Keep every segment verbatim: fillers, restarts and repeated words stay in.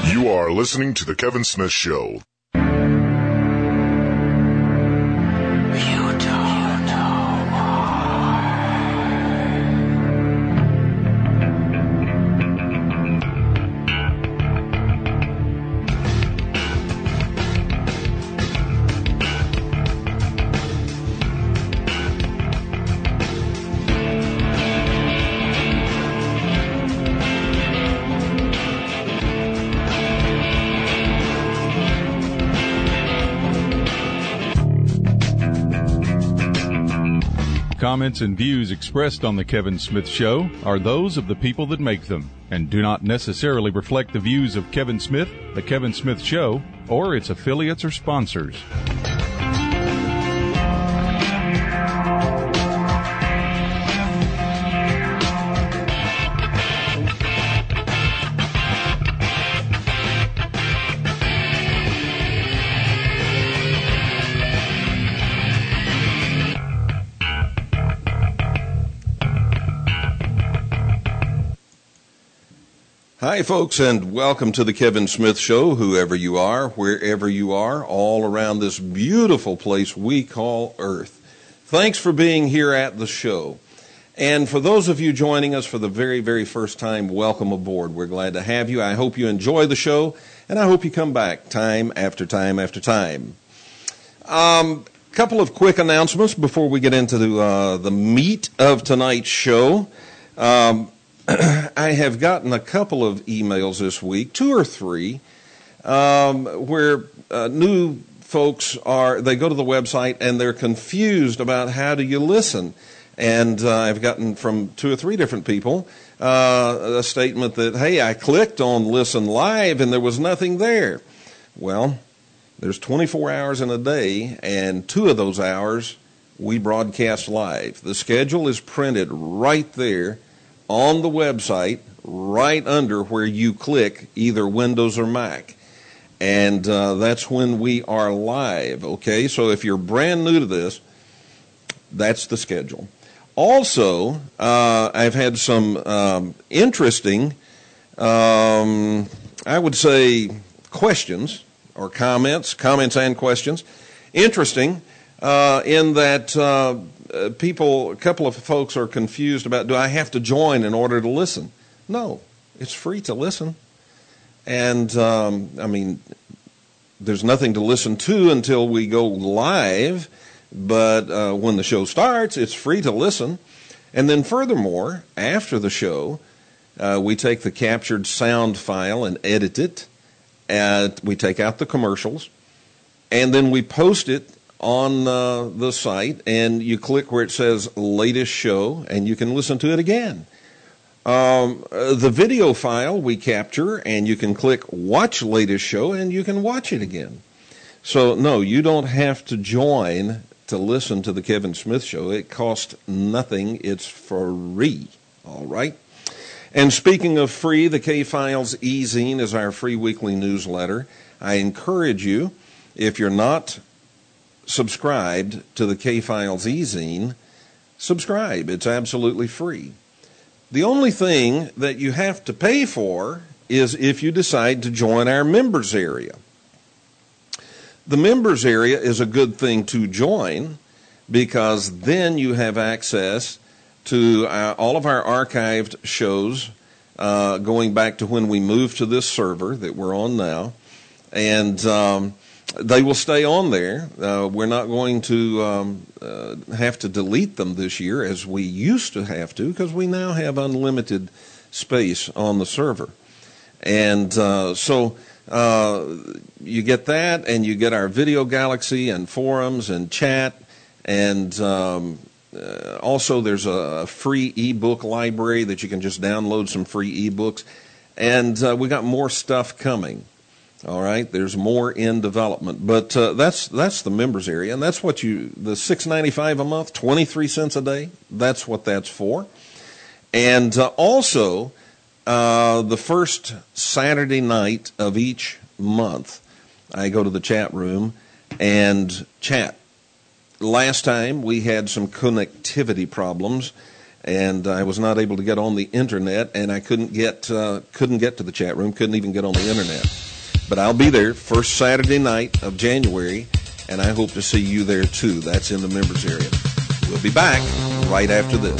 You are listening to The Kevin Smith Show. Comments and views expressed on The Kevin Smith Show are those of the people that make them and do not necessarily reflect the views of Kevin Smith, The Kevin Smith Show, or its affiliates or sponsors. Hi, folks, and welcome to the Kevin Smith Show, whoever you are, wherever you are, all around this beautiful place we call Earth. Thanks for being here at the show. And for those of you joining us for the very, very first time, welcome aboard. We're glad to have you. I hope you enjoy the show, and I hope you come back time after time after time. Um, couple of quick announcements before we get into the, uh, the meat of tonight's show. Um, I have gotten a couple of emails this week, two or three, um, where uh, new folks are, they go to the website and they're confused about how do you listen. And uh, I've gotten from two or three different people uh, a statement that, hey, I clicked on Listen Live and there was nothing there. Well, there's twenty-four hours in a day, and two of those hours we broadcast live. The schedule is printed right there on the website, right under where you click either Windows or Mac. And uh, that's when we are live, okay? So if you're brand new to this, that's the schedule. Also, uh, I've had some um, interesting, um, I would say, questions or comments, comments and questions. Interesting uh, in that uh, Uh, people, a couple of folks are confused about, do I have to join in order to listen? No, it's free to listen. And, um, I mean, there's nothing to listen to until we go live, but uh, when the show starts, it's free to listen. And then furthermore, after the show, uh, we take the captured sound file and edit it, and we take out the commercials, and then we post it on uh, the site, and you click where it says latest show, and you can listen to it again. Um, uh, the video file we capture, and you can click watch latest show, and you can watch it again. So, no, you don't have to join to listen to the Kevin Smith Show. It costs nothing. It's free, all right? And speaking of free, the K-Files e-zine is our free weekly newsletter. I encourage you, if you're not subscribed to the K-Files e-zine, subscribe. It's absolutely free. The only thing that you have to pay for is if you decide to join our members area. The members area is a good thing to join because then you have access to uh, all of our archived shows uh, going back to when we moved to this server that we're on now. And um, they will stay on there. Uh, we're not going to um, uh, have to delete them this year as we used to have to because we now have unlimited space on the server. And uh, so uh, you get that, and you get our Video Galaxy and forums and chat. And um, uh, also there's a free ebook library that you can just download some free ebooks. And uh, we got more stuff coming. All right, there's more in development, but uh, that's that's the members area, and that's what you the six ninety-five a month, twenty-three cents a day. That's what that's for. And uh, also, uh, the first Saturday night of each month, I go to the chat room and chat. Last time we had some connectivity problems, and I was not able to get on the internet, and I couldn't get uh, couldn't get to the chat room, couldn't even get on the internet. But I'll be there first Saturday night of January, and I hope to see you there too. That's in the members area. We'll be back right after this.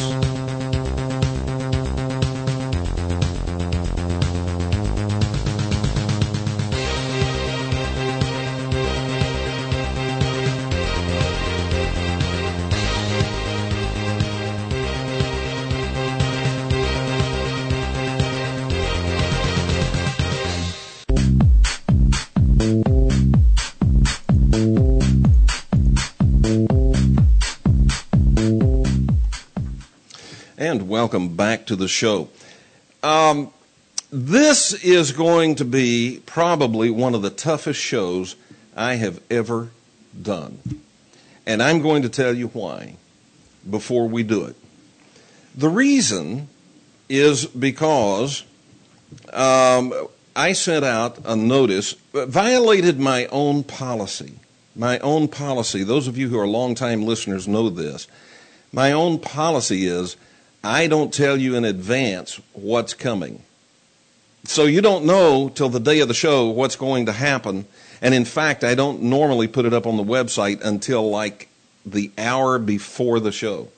And welcome back to the show. Um, this is going to be probably one of the toughest shows I have ever done. And I'm going to tell you why before we do it. The reason is because um, I sent out a notice, violated my own policy. My own policy. Those of you who are longtime listeners know this. My own policy is I don't tell you in advance what's coming. So you don't know till the day of the show what's going to happen. And in fact, I don't normally put it up on the website until like the hour before the show.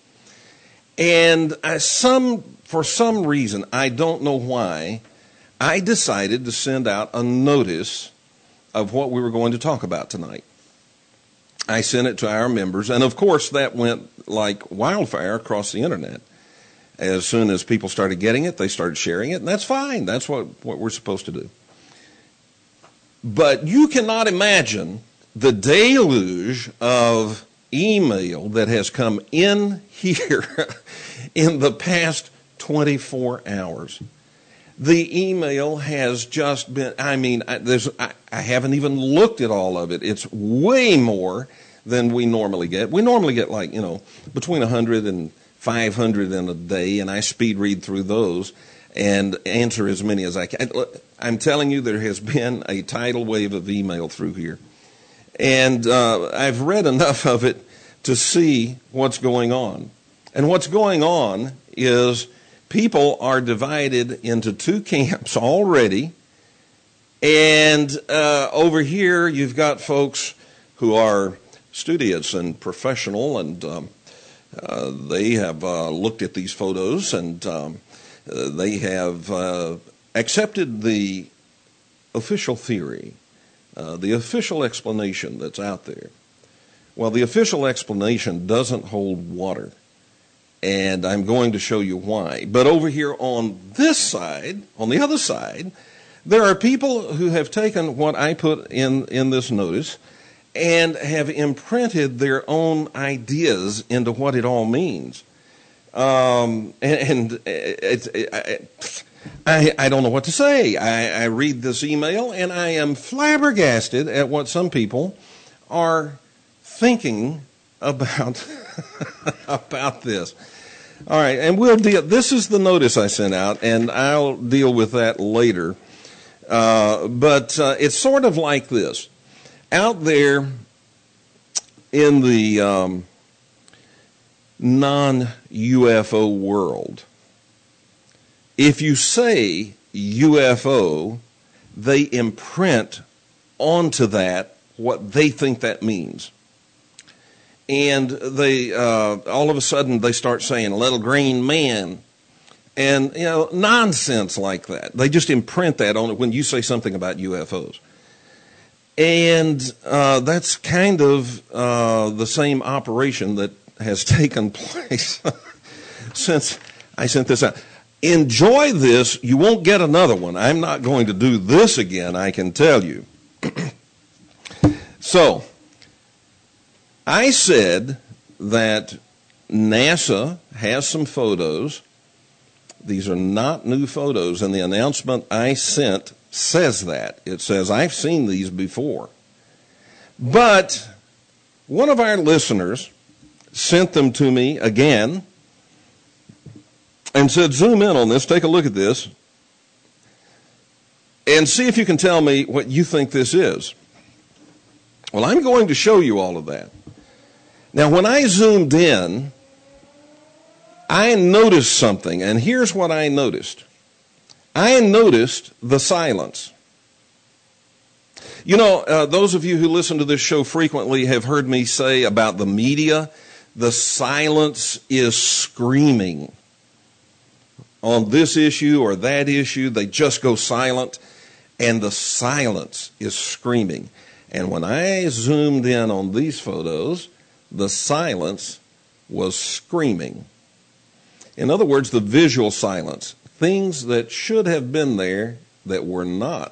And I, some, for some reason, I don't know why, I decided to send out a notice of what we were going to talk about tonight. I sent it to our members, and of course that went like wildfire across the internet. As soon as people started getting it, they started sharing it, and that's fine. That's what, what we're supposed to do. But you cannot imagine the deluge of email that has come in here in the past twenty-four hours. The email has just been, I mean, I, there's, I, I haven't even looked at all of it. It's way more than we normally get. We normally get like, you know, between one hundred and five hundred in a day, and I speed read through those and answer as many as I can. I'm telling you, there has been a tidal wave of email through here. And uh, I've read enough of it to see what's going on. And what's going on is people are divided into two camps already. And uh, over here, you've got folks who are studious and professional, and um, Uh, they have uh, looked at these photos, and um, uh, they have uh, accepted the official theory, uh, the official explanation that's out there. Well, the official explanation doesn't hold water, and I'm going to show you why. But over here on this side, on the other side, there are people who have taken what I put in, in this notice and have imprinted their own ideas into what it all means. Um, and and it, it, it, I, I don't know what to say. I, I read this email, and I am flabbergasted at what some people are thinking about, about this. All right, and we'll deal. This is the notice I sent out, and I'll deal with that later. Uh, but uh, it's sort of like this. Out there in the um, non-U F O world, if you say U F O, they imprint onto that what they think that means. And they uh, all of a sudden they start saying little green man, and you know, nonsense like that. They just imprint that on it when you say something about U F Os. And uh, that's kind of uh, the same operation that has taken place since I sent this out. Enjoy this. You won't get another one. I'm not going to do this again, I can tell you. So, I said that NASA has some photos. These are not new photos, and the announcement I sent says that. It says, I've seen these before. But one of our listeners sent them to me again and said, zoom in on this, take a look at this, and see if you can tell me what you think this is. Well, I'm going to show you all of that. Now, when I zoomed in, I noticed something, and here's what I noticed. I noticed the silence. You know, uh, those of you who listen to this show frequently have heard me say about the media, the silence is screaming. On this issue or that issue, they just go silent, and the silence is screaming. And when I zoomed in on these photos, the silence was screaming. In other words, the visual silence, things that should have been there that were not.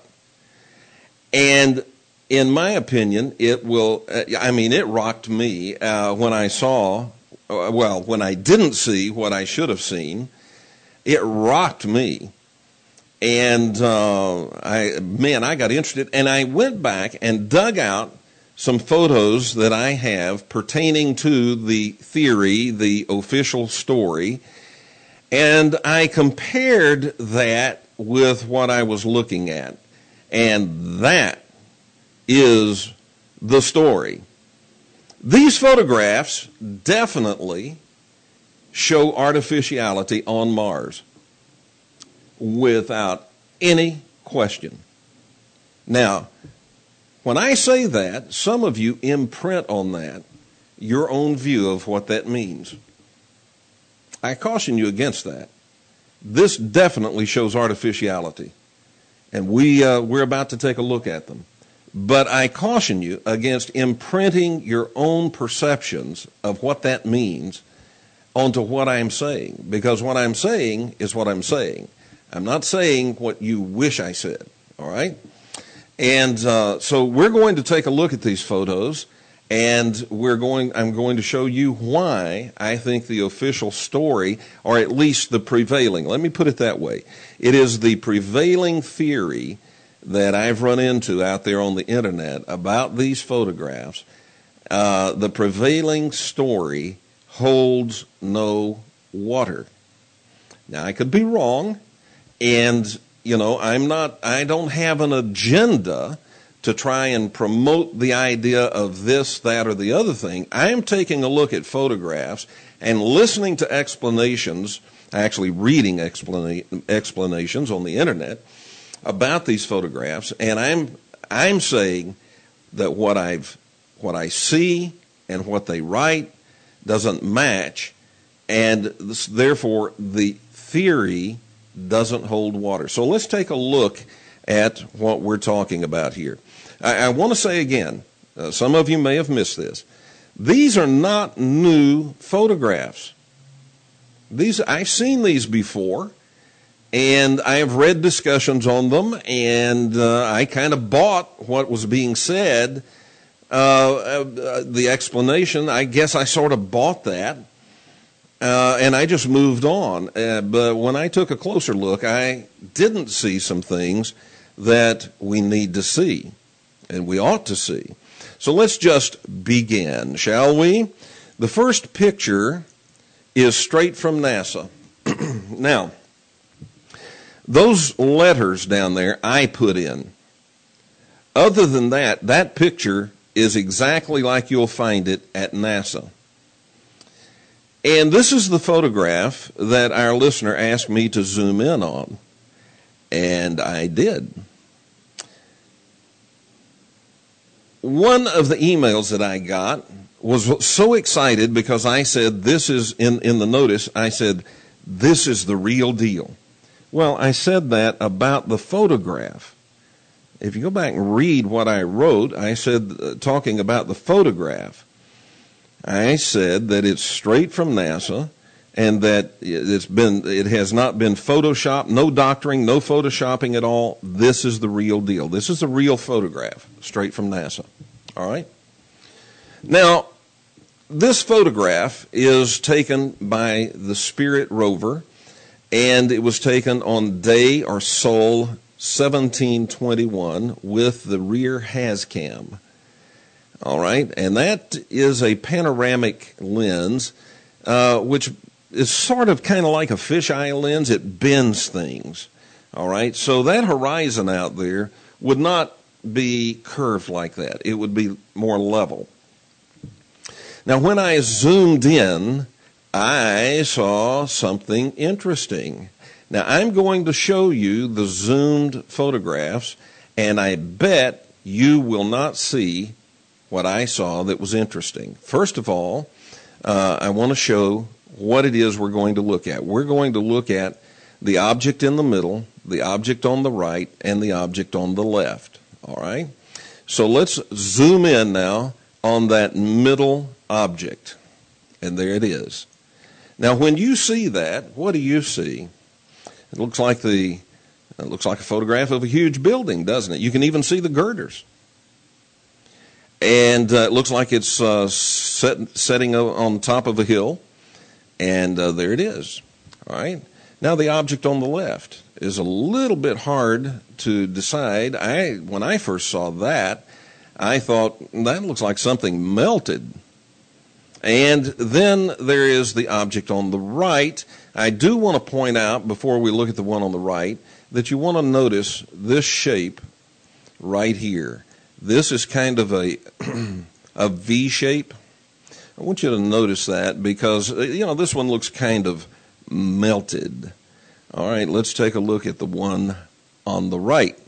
And in my opinion, it will, I mean, it rocked me uh, when I saw, uh, well, when I didn't see what I should have seen. It rocked me. And, uh, I, man, I got interested, and I went back and dug out some photos that I have pertaining to the theory, the official story, and I compared that with what I was looking at. And that is the story. These photographs definitely show artificiality on Mars, without any question. Now, when I say that, some of you imprint on that your own view of what that means. I caution you against that. This definitely shows artificiality, and we, uh, we're about to take a look at them. But I caution you against imprinting your own perceptions of what that means onto what I'm saying, because what I'm saying is what I'm saying. I'm not saying what you wish I said, all right? And uh, so we're going to take a look at these photos, and we're going. I'm going to show you why I think the official story, or at least the prevailing, let me put it that way, it is the prevailing theory that I've run into out there on the internet about these photographs. Uh, the prevailing story holds no water. Now, I could be wrong, and, you know, I'm not, I don't have an agenda to try and promote the idea of this, that, or the other thing. I am taking a look at photographs and listening to explanations, actually reading explana- explanations on the internet about these photographs, and I'm I'm saying that what I've what I see and what they write doesn't match, and this, therefore the theory doesn't hold water. So let's take a look at what we're talking about here. I, I want to say again, uh, some of you may have missed this. These are not new photographs. These I've seen these before, and I have read discussions on them, and uh, I kind of bought what was being said. Uh, uh, the explanation, I guess I sort of bought that, uh, and I just moved on. Uh, but when I took a closer look, I didn't see some things that we need to see, and we ought to see. So let's just begin, shall we? The first picture is straight from NASA. Now, those letters down there I put in. Other than that, that picture is exactly like you'll find it at NASA. And this is the photograph that our listener asked me to zoom in on. And I did. One of the emails that I got was so excited because I said, this is, in, in the notice, I said, this is the real deal. Well, I said that about the photograph. If you go back and read what I wrote, I said, uh, talking about the photograph, I said that it's straight from NASA and that it's been, it has not been photoshopped, no doctoring, no photoshopping at all. This is the real deal. This is a real photograph, straight from NASA. All right? Now, this photograph is taken by the Spirit rover, and it was taken on day or Sol seventeen twenty-one with the rear HazCam. All right, and that is a panoramic lens, uh, which is sort of kind of like a fisheye lens. It bends things. All right, so that horizon out there would not be curved like that. It would be more level. Now, when I zoomed in, I saw something interesting. Now, I'm going to show you the zoomed photographs, and I bet you will not see what I saw that was interesting. First of all, uh, I want to show what it is we're going to look at. We're going to look at the object in the middle, the object on the right, and the object on the left. All right? So let's zoom in now on that middle object. And there it is. Now, when you see that, what do you see? It looks like the it looks like a photograph of a huge building, doesn't it? You can even see the girders. And uh, it looks like it's uh, set, setting on top of a hill. And uh, there it is. All right? Now, the object on the left is a little bit hard to decide. I when I first saw that, I thought, that looks like something melted. And then there is the object on the right. I do want to point out, before we look at the one on the right, that you want to notice this shape right here. This is kind of a, a V shape. I want you to notice that because, you know, this one looks kind of melted. All right, let's take a look at the one on the right.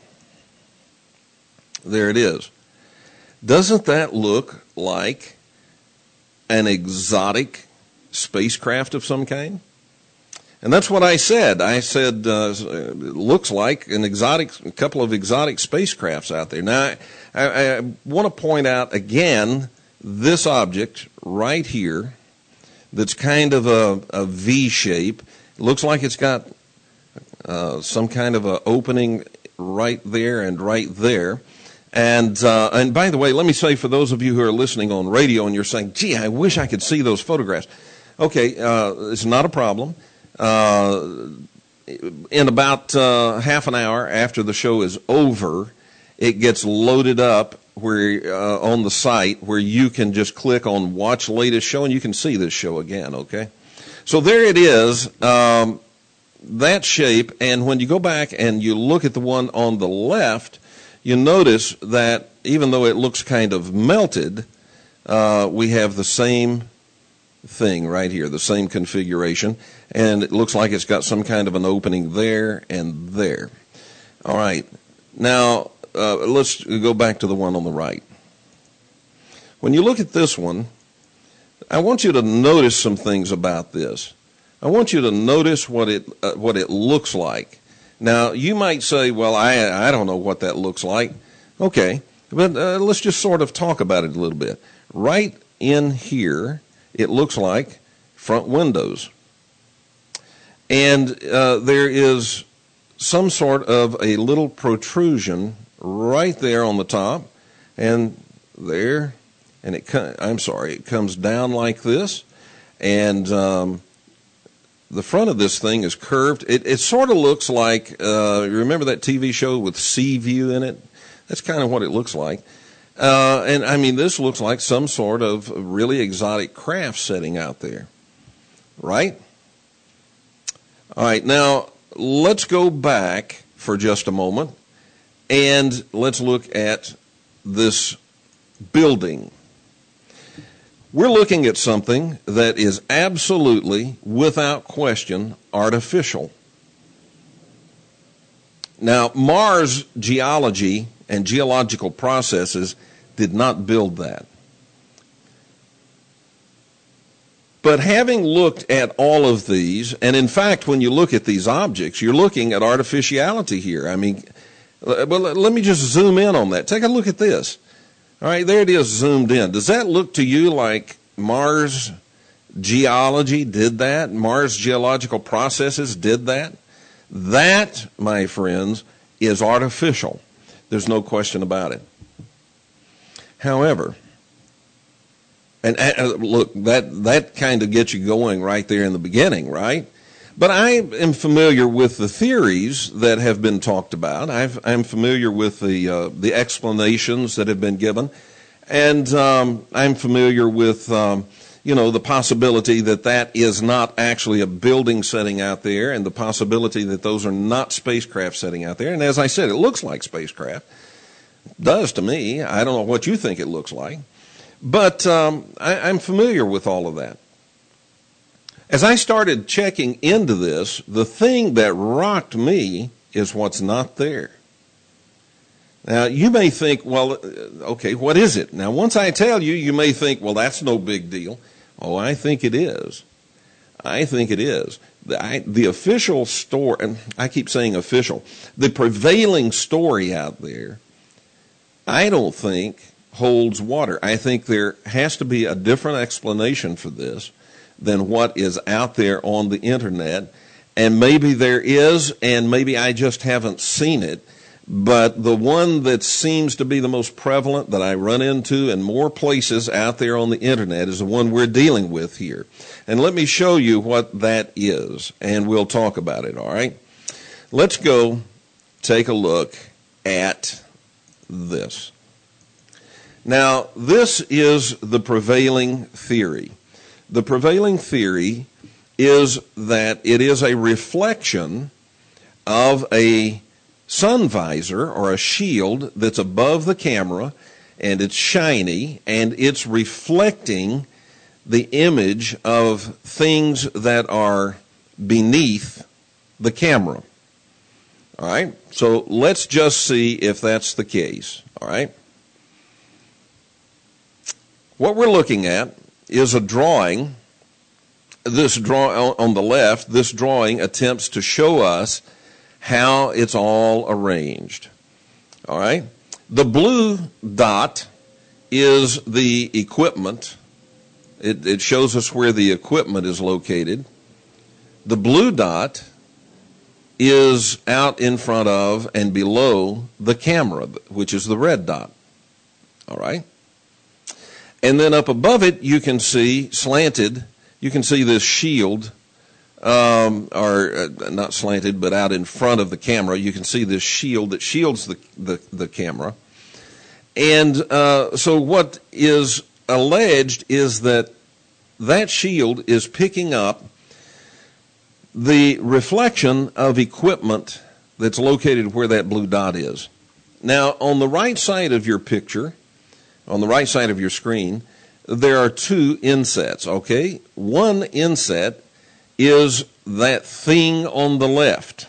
There it is. Doesn't that look like an exotic spacecraft of some kind? And that's what I said. I said, uh, it looks like an exotic, a couple of exotic spacecrafts out there. Now, I, I, I want to point out again this object right here that's kind of a, a V shape. It looks like it's got uh, some kind of an opening right there and right there. And uh, and by the way, let me say, for those of you who are listening on radio and you're saying, gee, I wish I could see those photographs. Okay, uh, it's not a problem. Uh, in about uh, half an hour after the show is over, it gets loaded up where uh, on the site where you can just click on Watch Latest Show and you can see this show again, okay? So there it is, um, that shape. And when you go back and you look at the one on the left, you notice that even though it looks kind of melted, uh, we have the same thing right here, the same configuration, and it looks like it's got some kind of an opening there and there. All right, now uh, let's go back to the one on the right. When you look at this one, I want you to notice some things about this. I want you to notice what it uh, what it looks like. Now, you might say, well, I I don't know what that looks like. Okay, but uh, let's just sort of talk about it a little bit. Right in here, it looks like front windows. And uh, there is some sort of a little protrusion right there on the top, and there, and it, I'm sorry, it comes down like this, and um, the front of this thing is curved. It, it sort of looks like, uh, you remember that T V show with Sea View in it? That's kind of what it looks like. Uh, and I mean, this looks like some sort of really exotic craft setting out there, right? All right, now let's go back for just a moment and let's look at this building. We're looking at something that is absolutely, without question, artificial. Now, Mars geology and geological processes did not build that. But having looked at all of these, and in fact, when you look at these objects, you're looking at artificiality here. I mean, well, let me just zoom in on that. Take a look at this. All right, there it is zoomed in. Does that look to you like Mars geology did that? Mars geological processes did that? That, my friends, is artificial. There's no question about it. However, and uh, look, that, that kind of gets you going right there in the beginning, right? But I am familiar with the theories that have been talked about. I've, I'm familiar with the uh, the explanations that have been given, and um, I'm familiar with um, you know the possibility that that is not actually a building setting out there, and the possibility that those are not spacecraft setting out there. And as I said, it looks like spacecraft. It does to me. I don't know what you think it looks like, but um, I, I'm familiar with all of that. As I started checking into this, the thing that rocked me is what's not there. Now, you may think, well, okay, what is it? Now, once I tell you, you may think, well, that's no big deal. Oh, I think it is. I think it is. The, I, the official story, and I keep saying official, the prevailing story out there, I don't think holds water. I think there has to be a different explanation for this than what is out there on the internet. And maybe there is, and maybe I just haven't seen it. But the one that seems to be the most prevalent that I run into in more places out there on the internet is the one we're dealing with here. And let me show you what that is, and we'll talk about it, all right? Let's go take a look at this. Now, this is the prevailing theory. The prevailing theory is that it is a reflection of a sun visor or a shield that's above the camera, and it's shiny, and it's reflecting the image of things that are beneath the camera. All right? So let's just see if that's the case. All right? What we're looking at is a drawing. This draw on the left, this drawing attempts to show us how it's all arranged. All right? The blue dot is the equipment. It, it shows us where the equipment is located. The blue dot is out in front of and below the camera, which is the red dot. All right? And then up above it, you can see slanted, you can see this shield. Um, or uh, not slanted, but out in front of the camera, you can see this shield that shields the, the, the camera. And uh, so what is alleged is that that shield is picking up the reflection of equipment that's located where that blue dot is. Now, on the right side of your picture, on the right side of your screen, there are two insets, okay? One inset is that thing on the left.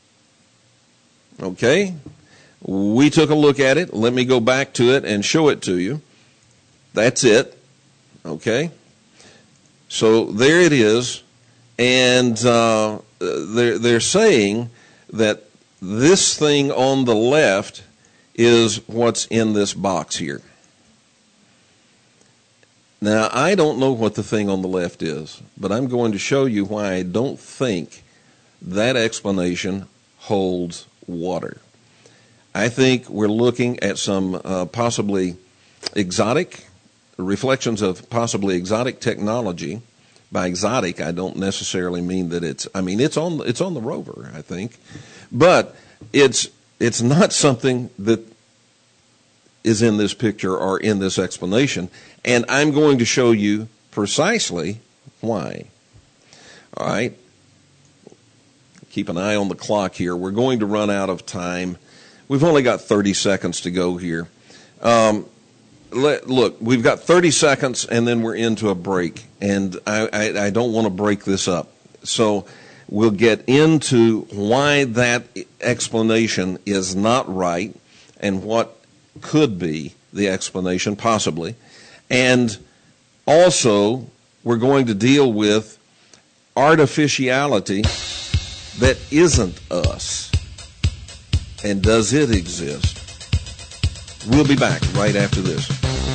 Okay? We took a look at it. Let me go back to it and show it to you. That's it. Okay? So there it is. And uh, they're, they're saying that this thing on the left is what's in this box here. Now, I don't know what the thing on the left is, but I'm going to show you why I don't think that explanation holds water. I think we're looking at some uh, possibly exotic, reflections of possibly exotic technology. By exotic, I don't necessarily mean that it's, I mean, it's on, it's on the rover, I think. But it's, it's not something that is in this picture or in this explanation, and I'm going to show you precisely why. All right? Keep an eye on the clock here. We're going to run out of time. We've only got thirty seconds to go here. Um, let, look, we've got thirty seconds, and then we're into a break, and I, I, I don't want to break this up. So we'll get into why that explanation is not right and what could be the explanation, possibly. And also, we're going to deal with artificiality that isn't us. And does it exist? We'll be back right after this.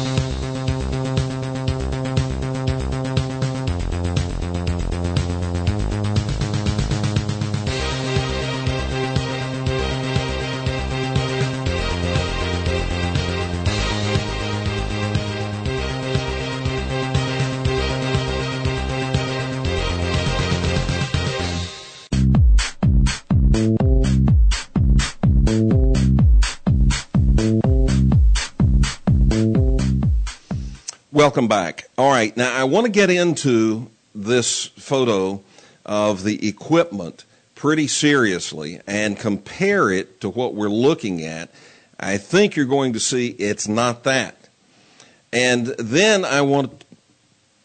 Welcome back. All right, now I want to get into this photo of the equipment pretty seriously and compare it to what we're looking at. I think you're going to see it's not that. And then I want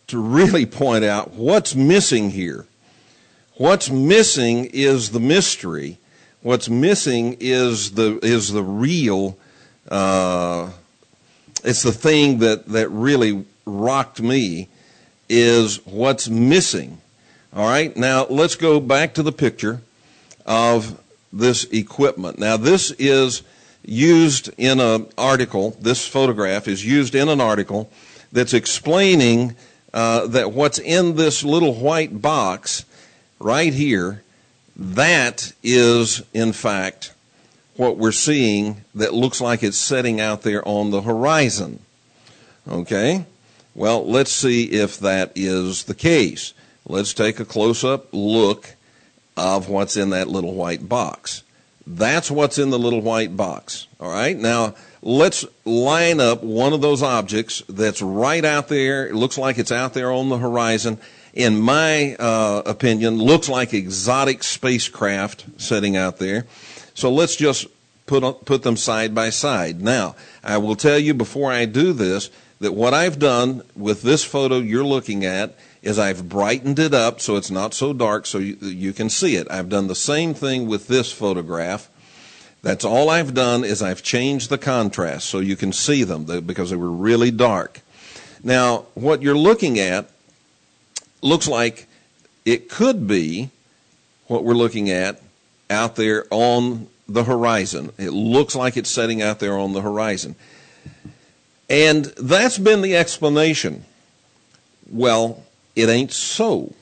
to really point out what's missing here. What's missing is the mystery. What's missing is the is the real. Uh, it's the thing that that really rocked me. Is what's missing. All right. Now let's go back to the picture of this equipment. Now this is used in an article. This photograph is used in an article that's explaining uh, that what's in this little white box right here, that is in fact what we're seeing that looks like it's setting out there on the horizon. Okay? Well, let's see if that is the case. Let's take a close-up look of what's in that little white box. That's what's in the little white box. All right? Now, let's line up one of those objects that's right out there. It looks like it's out there on the horizon. In my uh, opinion, looks like exotic spacecraft sitting out there. So let's just put put them side by side. Now, I will tell you before I do this that what I've done with this photo you're looking at is I've brightened it up so it's not so dark so you, you can see it. I've done the same thing with this photograph. That's all I've done is I've changed the contrast so you can see them because they were really dark. Now, what you're looking at looks like it could be what we're looking at out there on the horizon. It looks like it's setting out there on the horizon. And that's been the explanation. Well, it ain't so.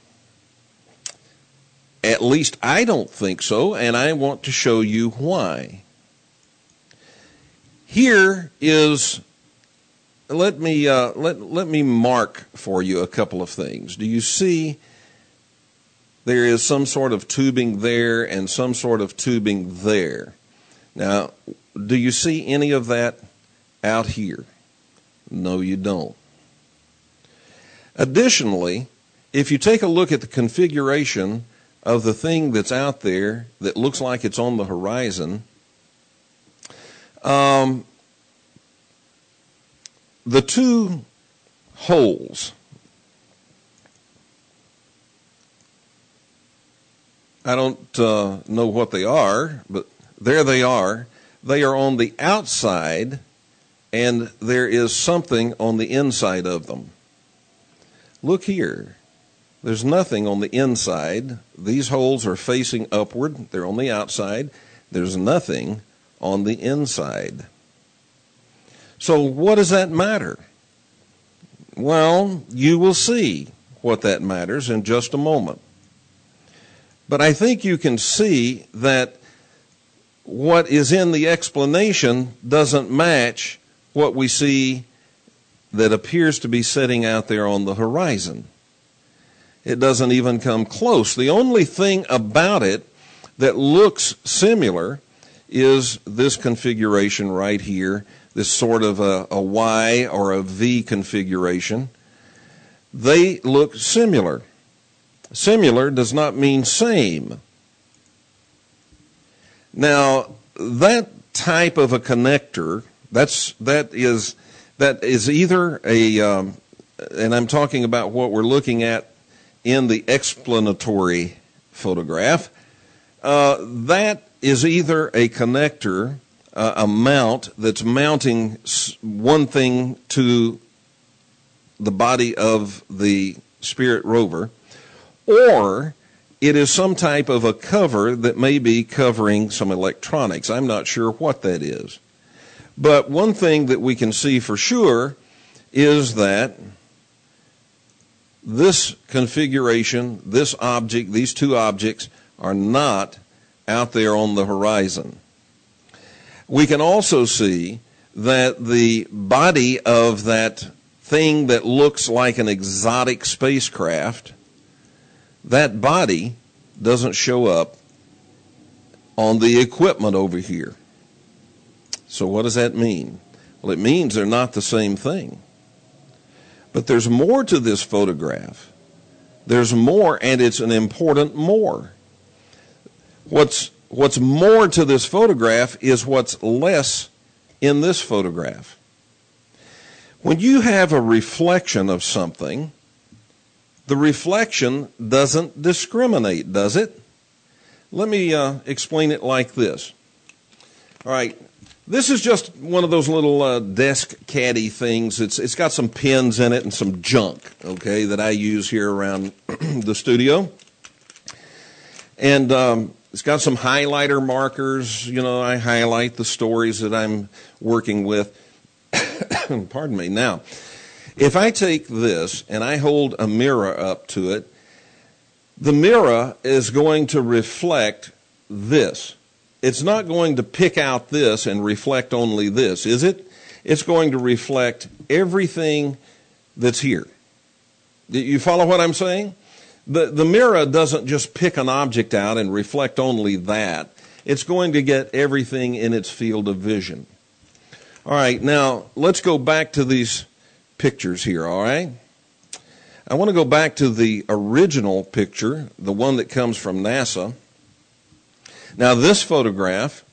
At least I don't think so, and I want to show you why. Here is Let me uh, let let me mark for you a couple of things. Do you see there is some sort of tubing there and some sort of tubing there? Now, do you see any of that out here? No, you don't. Additionally, if you take a look at the configuration of the thing that's out there that looks like it's on the horizon, um, the two holes, I don't uh, know what they are, but there they are. They are on the outside, and there is something on the inside of them. Look here. There's nothing on the inside. These holes are facing upward. They're on the outside. There's nothing on the inside. So what does that matter? Well, you will see what that matters in just a moment. But I think you can see that what is in the explanation doesn't match what we see that appears to be sitting out there on the horizon. It doesn't even come close. The only thing about it that looks similar is this configuration right here, this sort of a, a Y or a V configuration. They look similar. Similar does not mean same. Now, that type of a connector, that's that is that is either a, um, and I'm talking about what we're looking at in the explanatory photograph. Uh, that is either a connector, uh, a mount that's mounting one thing to the body of the Spirit rover, or it is some type of a cover that may be covering some electronics. I'm not sure what that is. But one thing that we can see for sure is that this configuration, this object, these two objects are not out there on the horizon. We can also see that the body of that thing that looks like an exotic spacecraft, that body doesn't show up on the equipment over here. So what does that mean? Well, it means they're not the same thing. But there's more to this photograph. There's more, and it's an important more. What's what's more to this photograph is what's less in this photograph. When you have a reflection of something, the reflection doesn't discriminate, does it? Let me uh, explain it like this. All right, this is just one of those little uh, desk caddy things. It's it's got some pins in it and some junk, okay, that I use here around the studio. And um, it's got some highlighter markers. You know, I highlight the stories that I'm working with. Pardon me. Now, if I take this and I hold a mirror up to it, the mirror is going to reflect this. It's not going to pick out this and reflect only this, is it? It's going to reflect everything that's here. You follow what I'm saying? The, the mirror doesn't just pick an object out and reflect only that. It's going to get everything in its field of vision. All right, now let's go back to these pictures here, all right? I want to go back to the original picture, the one that comes from NASA. Now, this photograph,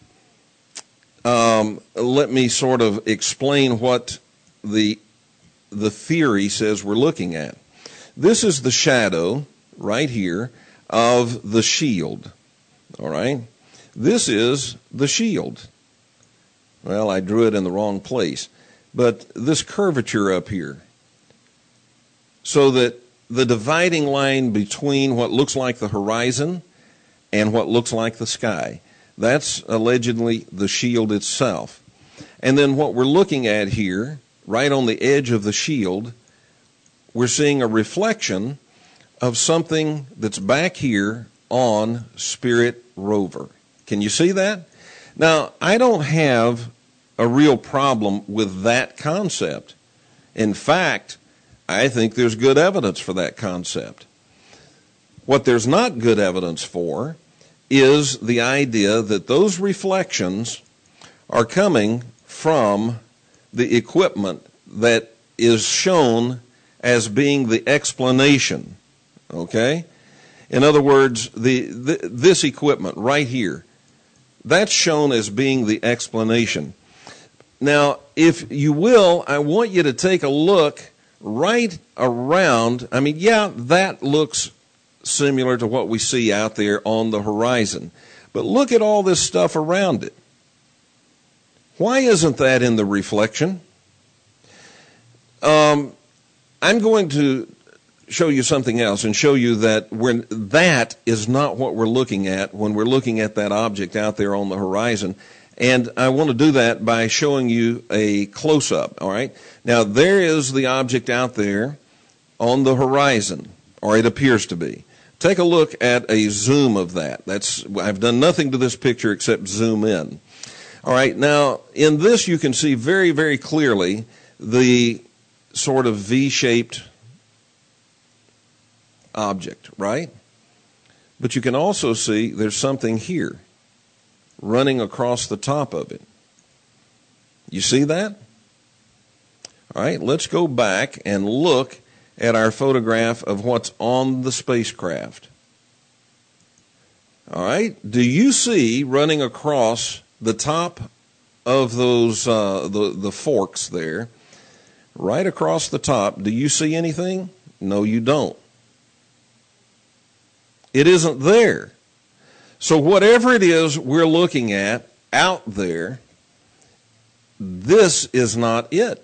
um, let me sort of explain what the, the theory says we're looking at. This is the shadow right here of the shield, all right? This is the shield. Well, I drew it in the wrong place, but this curvature up here, so that the dividing line between what looks like the horizon and what looks like the sky, that's allegedly the shield itself. And then what we're looking at here, right on the edge of the shield, we're seeing a reflection of something that's back here on Spirit Rover. Can you see that? Now, I don't have a real problem with that concept. In fact, I think there's good evidence for that concept. What there's not good evidence for is the idea that those reflections are coming from the equipment that is shown as being the explanation, okay? In other words, the, the this equipment right here, that's shown as being the explanation. Now, if you will, I want you to take a look right around. I mean, yeah, that looks similar to what we see out there on the horizon. But look at all this stuff around it. Why isn't that in the reflection? Um, I'm going to show you something else and show you that we're, that is not what we're looking at when we're looking at that object out there on the horizon. And I want to do that by showing you a close-up, all right? Now, there is the object out there on the horizon, or it appears to be. Take a look at a zoom of that. That's I've done nothing to this picture except zoom in. All right, now, in this you can see very, very clearly the sort of V-shaped object, right? But you can also see there's something here running across the top of it. You see that? All right, let's go back and look at our photograph of what's on the spacecraft. All right, do you see running across the top of those uh, the the forks there, right across the top? Do you see anything? No, you don't. It isn't there. So whatever it is we're looking at out there, this is not it.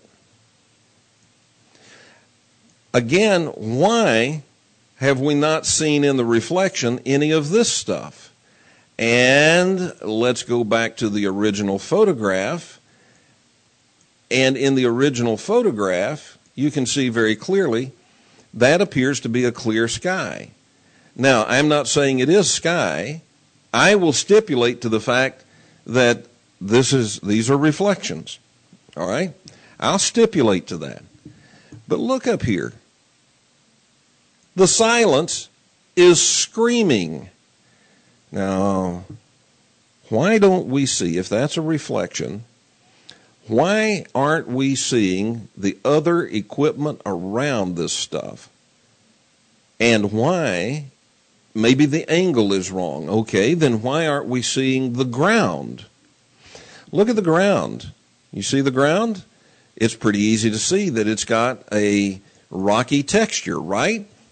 Again, why have we not seen in the reflection any of this stuff? And let's go back to the original photograph. And in the original photograph, you can see very clearly that appears to be a clear sky. Now, I'm not saying it is sky. I will stipulate to the fact that this is these are reflections. All right? I'll stipulate to that. But look up here. The silence is screaming. Now, why don't we see, if that's a reflection, why aren't we seeing the other equipment around this stuff? And why, maybe the angle is wrong. Okay, then why aren't we seeing the ground? Look at the ground. You see the ground? It's pretty easy to see that it's got a rocky texture, right?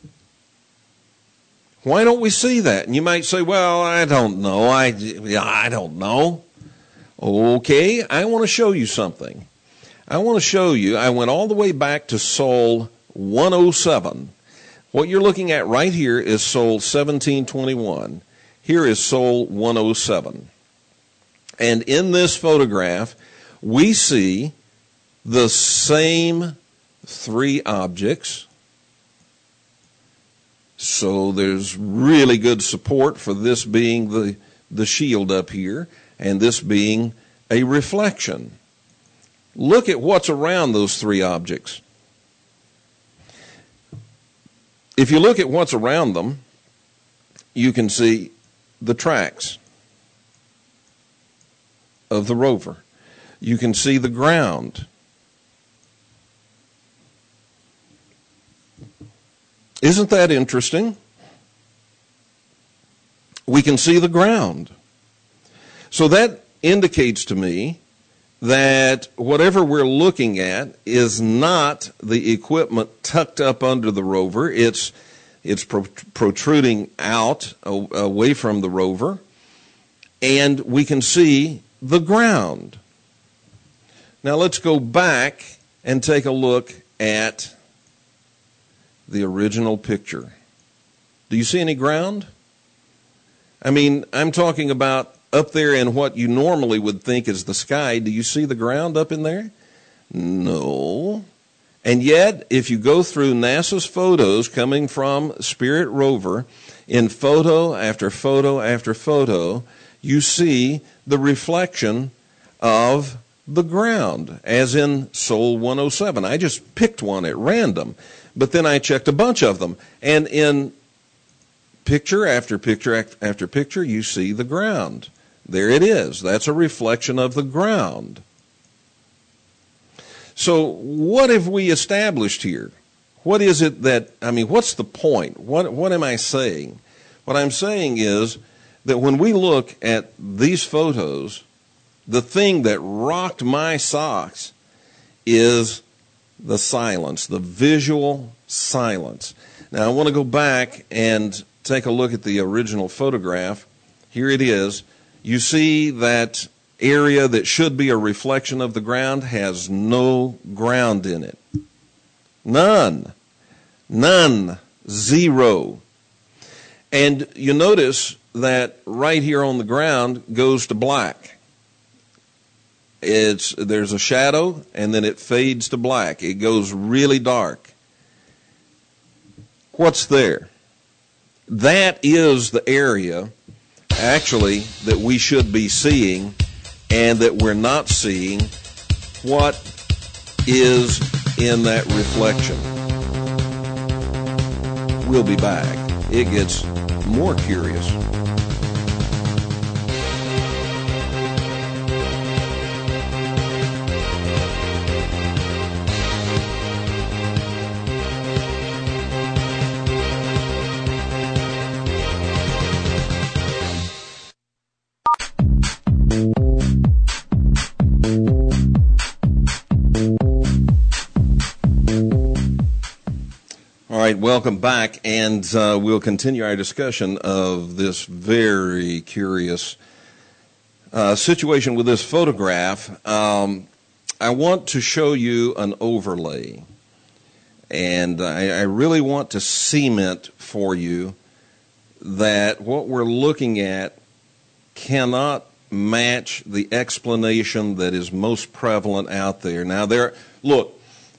Why don't we see that? And you might say, well, I don't know. I, I don't know. Okay, I want to show you something. I want to show you, I went all the way back to Soul one oh seven. What you're looking at right here is Soul seventeen twenty-one. Here is Soul one oh seven. And in this photograph, we see the same three objects. So there's really good support for this being the, the shield up here, and this being a reflection. Look at what's around those three objects. If you look at what's around them, you can see the tracks of the rover. You can see the ground. Isn't that interesting? We can see the ground. So that indicates to me that whatever we're looking at is not the equipment tucked up under the rover. It's it's protruding out away from the rover, and we can see the ground. Now let's go back and take a look at the original picture. Do you see any ground? I mean, I'm talking about up there in what you normally would think is the sky. Do you see the ground up in there? No. And yet, if you go through NASA's photos coming from Spirit rover, in photo after photo after photo, you see the reflection of the ground, as in Soul one oh seven. I just picked one at random, but then I checked a bunch of them. And in picture after picture after picture, you see the ground. There it is. That's a reflection of the ground. So what have we established here? What is it that, I mean, what's the point? What, what am I saying? What I'm saying is that when we look at these photos, the thing that rocked my socks is the silence, the visual silence. Now, I want to go back and take a look at the original photograph. Here it is. You see that area that should be a reflection of the ground has no ground in it. None. None. Zero. And you notice that right here on the ground goes to black. It's, there's a shadow, and then it fades to black. It goes really dark. What's there? That is the area, actually, that we should be seeing, and that we're not seeing what is in that reflection. We'll be back. It gets more curious. All right, welcome back, and uh, we'll continue our discussion of this very curious uh, situation with this photograph. Um, I want to show you an overlay, and I, I really want to cement for you that what we're looking at cannot match the explanation that is most prevalent out there. Now, there, look,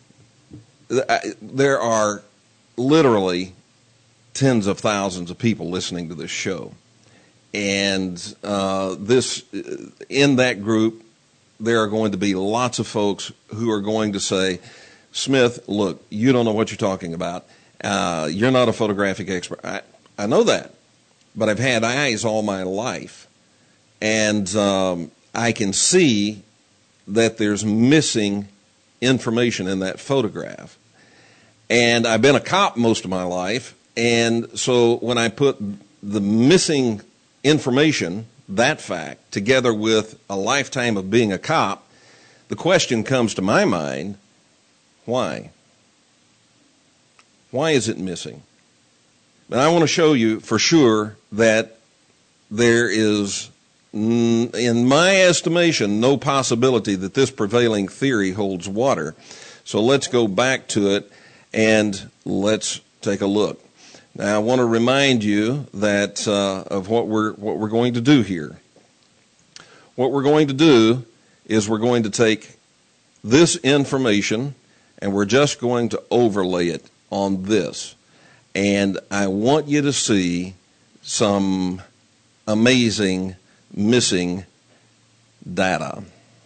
there are literally tens of thousands of people listening to this show. And uh, this, in that group, there are going to be lots of folks who are going to say, Smith, look, you don't know what you're talking about. Uh, you're not a photographic expert. I, I know that, but I've had eyes all my life. And um, I can see that there's missing information in that photograph. And I've been a cop most of my life, and so when I put the missing information, that fact, together with a lifetime of being a cop, the question comes to my mind, why? Why is it missing? And I want to show you for sure that there is, in my estimation, no possibility that this prevailing theory holds water. So let's go back to it and let's take a look. Now I want to remind you that uh, of what we're what we're going to do here. What we're going to do is we're going to take this information and we're just going to overlay it on this. And I want you to see some amazing missing data.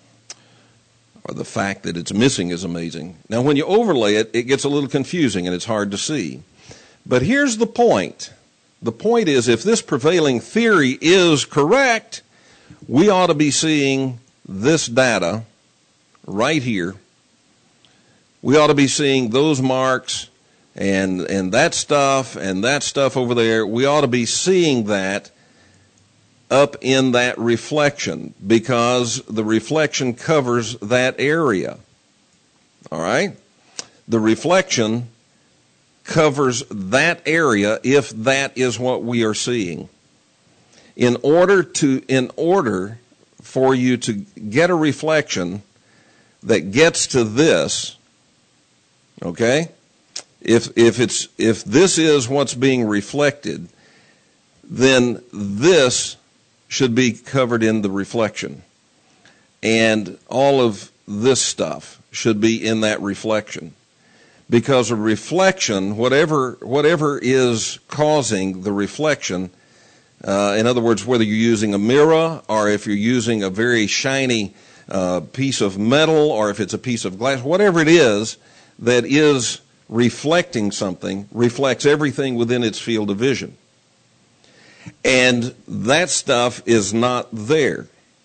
Or the fact that it's missing is amazing. Now, when you overlay it, it gets a little confusing and it's hard to see. But here's the point. The point is, if this prevailing theory is correct, we ought to be seeing this data right here. We ought to be seeing those marks and and that stuff and that stuff over there. We ought to be seeing that up in that reflection, because the reflection covers that area. All right? The reflection covers that area if that is what we are seeing. In order to in order for you to get a reflection that gets to this, okay? If if it's if this is what's being reflected, then this should be covered in the reflection. And all of this stuff should be in that reflection. Because a reflection, whatever whatever is causing the reflection, uh, in other words, whether you're using a mirror or if you're using a very shiny uh, piece of metal or if it's a piece of glass, whatever it is that is reflecting something, reflects everything within its field of vision. And that stuff is not there.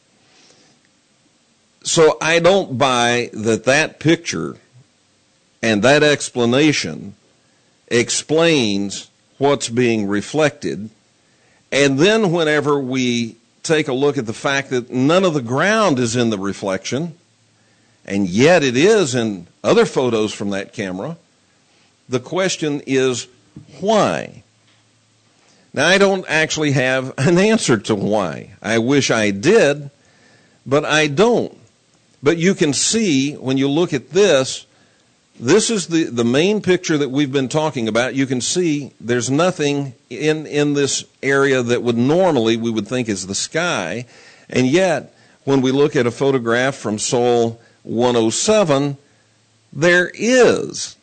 So I don't buy that that picture and that explanation explains what's being reflected. And then whenever we take a look at the fact that none of the ground is in the reflection, and yet it is in other photos from that camera, the question is why? Now, I don't actually have an answer to why. I wish I did, but I don't. But you can see when you look at this, this is the, the main picture that we've been talking about. You can see there's nothing in, in this area that would normally we would think is the sky. And yet, when we look at a photograph from Sol one oh seven, there is.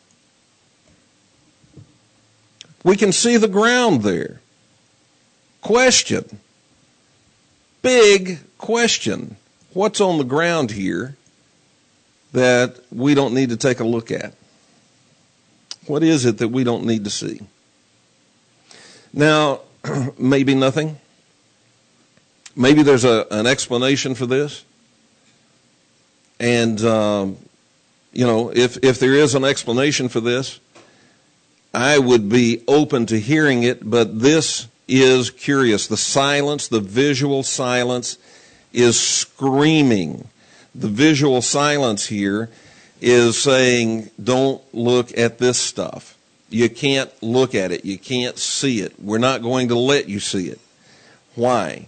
We can see the ground there. Question. Big question. What's on the ground here that we don't need to take a look at? What is it that we don't need to see? Now, maybe nothing. Maybe there's a, an explanation for this. And, um, you know, if, if there is an explanation for this, I would be open to hearing it, but this is curious. The silence, the visual silence is screaming. The visual silence here is saying, don't look at this stuff. You can't look at it. You can't see it. We're not going to let you see it. Why?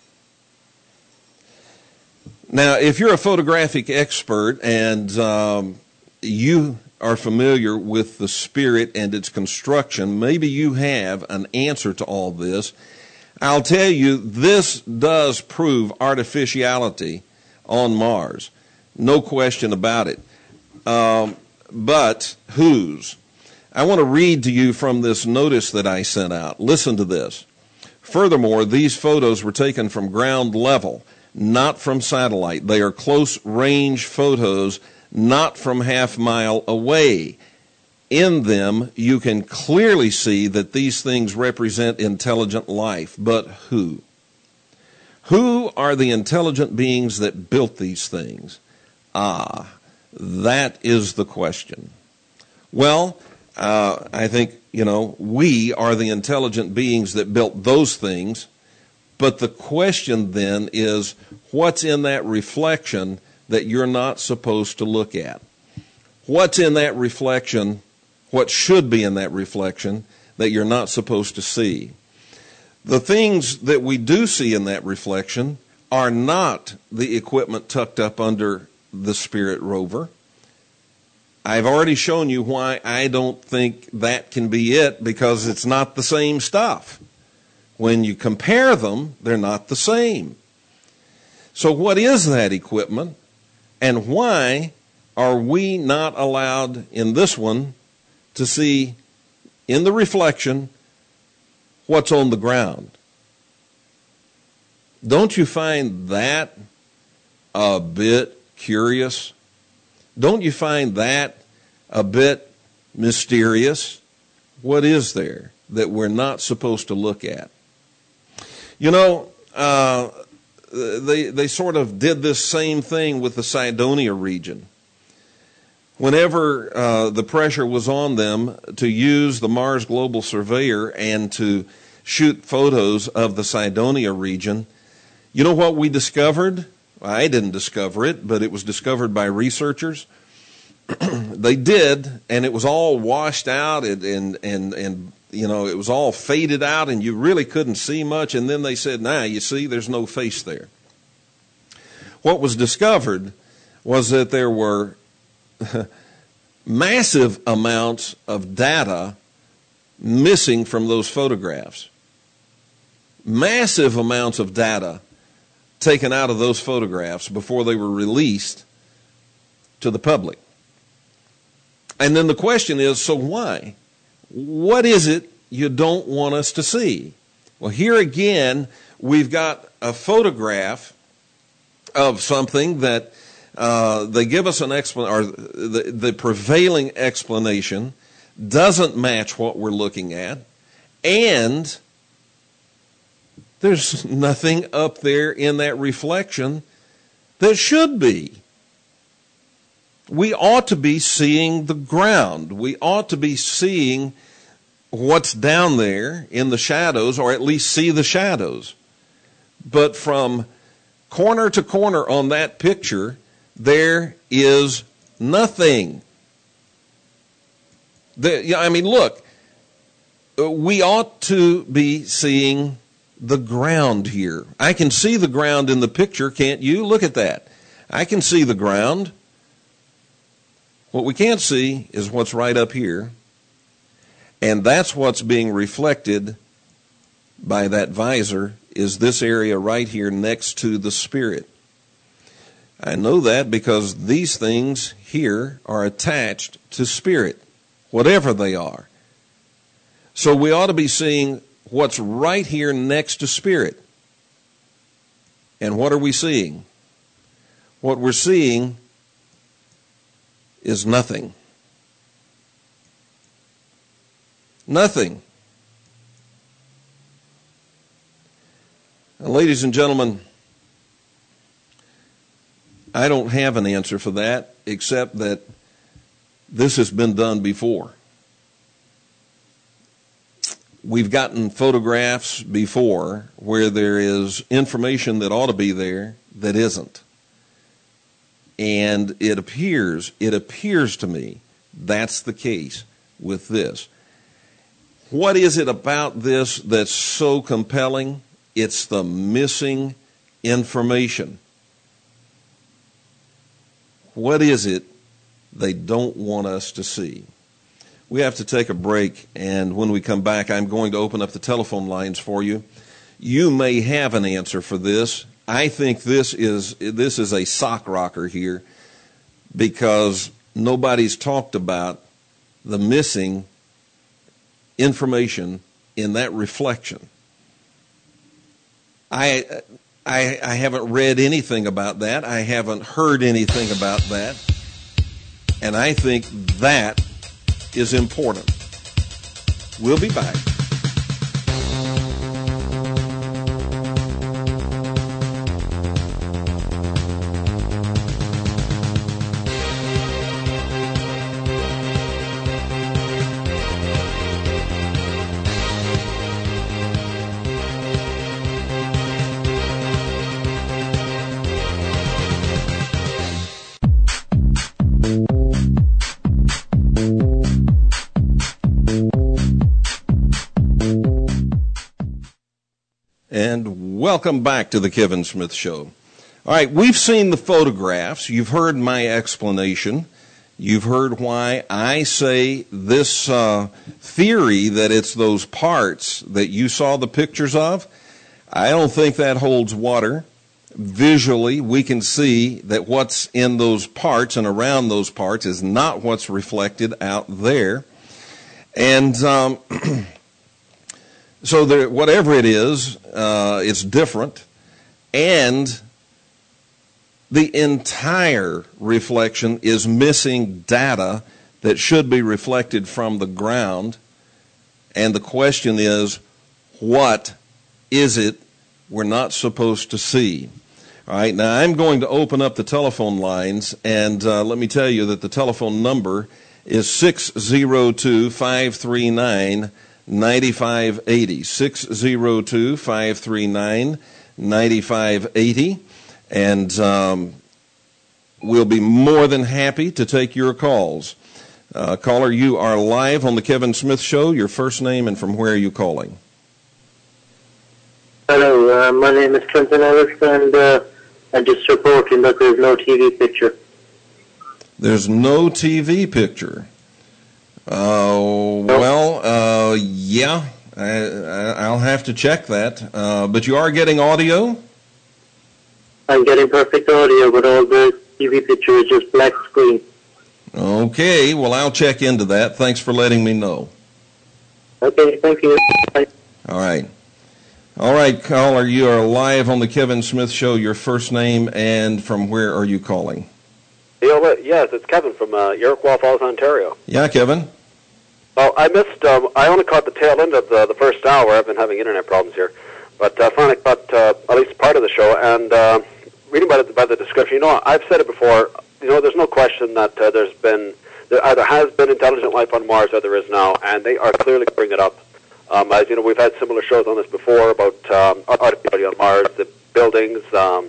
Now, if you're a photographic expert and um, you are familiar with the spirit and its construction, maybe you have an answer to all this. I'll tell you, this does prove artificiality on Mars. No question about it. Um, but whose? I want to read to you from this notice that I sent out. Listen to this. Furthermore, these photos were taken from ground level, not from satellite. They are close-range photos, not from half mile away. In them, you can clearly see that these things represent intelligent life. But who? Who are the intelligent beings that built these things? Ah, that is the question. Well, uh, I think, you know, we are the intelligent beings that built those things. But the question then is, what's in that reflection that you're not supposed to look at? What's in that reflection, what should be in that reflection, that you're not supposed to see. The things that we do see in that reflection are not the equipment tucked up under the Spirit rover. I've already shown you why I don't think that can be it, because it's not the same stuff. When you compare them, they're not the same. So what is that equipment, and why are we not allowed in this one to see in the reflection what's on the ground? Don't you find that a bit curious? Don't you find that a bit mysterious? What is there that we're not supposed to look at? You know, uh, they they sort of did this same thing with the Cydonia region. Whenever uh, the pressure was on them to use the Mars Global Surveyor and to shoot photos of the Cydonia region, you know what we discovered? I didn't discover it, but it was discovered by researchers. They did, and it was all washed out, and, and, and, and, you know, it was all faded out, and you really couldn't see much. And then they said, nah, you see, there's no face there. What was discovered was that there were massive amounts of data missing from those photographs. Massive amounts of data taken out of those photographs before they were released to the public. And then the question is, so why? What is it you don't want us to see? Well, here again, we've got a photograph of something that uh, they give us an explanation, or the, the prevailing explanation doesn't match what we're looking at, and there's nothing up there in that reflection that should be. We ought to be seeing the ground. We ought to be seeing what's down there in the shadows, or at least see the shadows. But from corner to corner on that picture, there is nothing. The, I mean, look, we ought to be seeing the ground here. I can see the ground in the picture, can't you? Look at that. I can see the ground. What we can't see is what's right up here, and that's what's being reflected by that visor, is this area right here next to the Spirit. I know that because these things here are attached to Spirit, whatever they are. So we ought to be seeing what's right here next to Spirit. And what are we seeing? What we're seeing is nothing. Nothing. Now, ladies and gentlemen, I don't have an answer for that, except that this has been done before. We've gotten photographs before where there is information that ought to be there that isn't. And it appears, it appears to me that's the case with this. What is it about this that's so compelling? It's the missing information. What is it they don't want us to see? We have to take a break, and when we come back, I'm going to open up the telephone lines for you. You may have an answer for this. I think this is this is a sock rocker here, because nobody's talked about the missing information in that reflection. I, I, I haven't read anything about that. I haven't heard anything about that. And I think that is important. We'll be back. welcome back to the Kevin Smith Show. All right, we've seen the photographs. You've heard my explanation. You've heard why I say this uh, theory that it's those parts that you saw the pictures of. I don't think that holds water. Visually, we can see that what's in those parts and around those parts is not what's reflected out there. And um, so there, whatever it is, uh, it's different. And the entire reflection is missing data that should be reflected from the ground. And the question is, what is it we're not supposed to see? All right, now I'm going to open up the telephone lines, and uh, let me tell you that the telephone number is six oh two, five three nine, nine five eight oh, six oh two, five three nine, nine five eight oh, and um, we'll be more than happy to take your calls. Uh, caller, you are live on the Kevin Smith Show. Your first name and from where are you calling? Hello, uh, my name is Clinton Ellis, and uh, I'm just reporting that there's no T V picture. There's no T V picture. Uh, well, uh, yeah, I, I'll have to check that. Uh, but you are getting audio? I'm getting perfect audio, but all the T V picture is just black screen. Okay, well, I'll check into that. Thanks for letting me know. Okay, thank you. Bye. All right. All right, caller, you are live on the Kevin Smith Show. Your first name and from where are you calling? Yes, it's Kevin from uh, Iroquois Falls, Ontario. Yeah, Kevin. Well, I missed, um, I only caught the tail end of the, the first hour. I've been having internet problems here. But I uh, finally caught uh, at least part of the show. And uh, reading by the, by the description, you know, I've said it before, you know, there's no question that uh, there's been, there either has been intelligent life on Mars or there is now, and they are clearly bringing it up. Um, as you know, we've had similar shows on this before about um, archaeology on Mars, the buildings, um,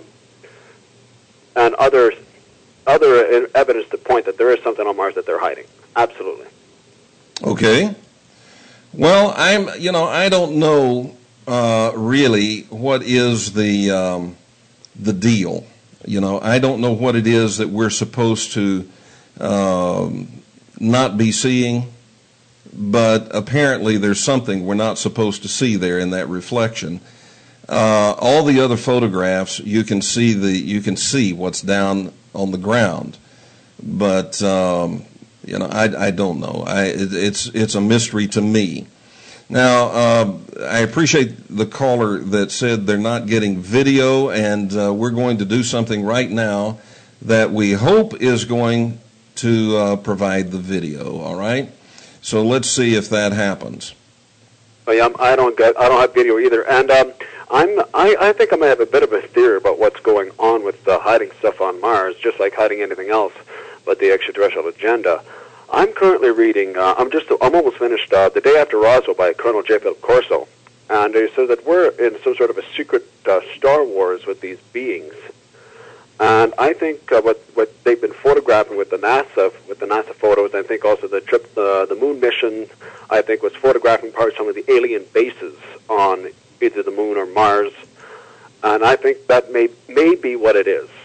and other other evidence to point that there is something on Mars that they're hiding. Absolutely. Okay. Well, I'm, you know, I don't know uh, really what is the um, the deal. You know, I don't know what it is that we're supposed to um, not be seeing. But apparently there's something we're not supposed to see there in that reflection. Uh, all the other photographs, you can see the you can see what's down on the ground, but um, you know I, I don't know. I, it, it's it's a mystery to me. Now uh, I appreciate the caller that said they're not getting video, and uh, we're going to do something right now that we hope is going to uh, provide the video. All right. So let's see if that happens. Oh, yeah, I don't get. I don't have video either, and um, I'm. I, I think I may have a bit of a theory about what's going on with uh, hiding stuff on Mars, just like hiding anything else, but the extraterrestrial agenda. I'm currently reading. Uh, I'm just. I'm almost finished. Uh, The Day After Roswell by Colonel J. Philip Corso, and he says that we're in some sort of a secret uh, Star Wars with these beings. And I think uh, what what they've been photographing with the NASA with the NASA photos, I think also the trip uh, the moon mission, I think was photographing part of some of the alien bases on either the moon or Mars, and I think that may may be what it is.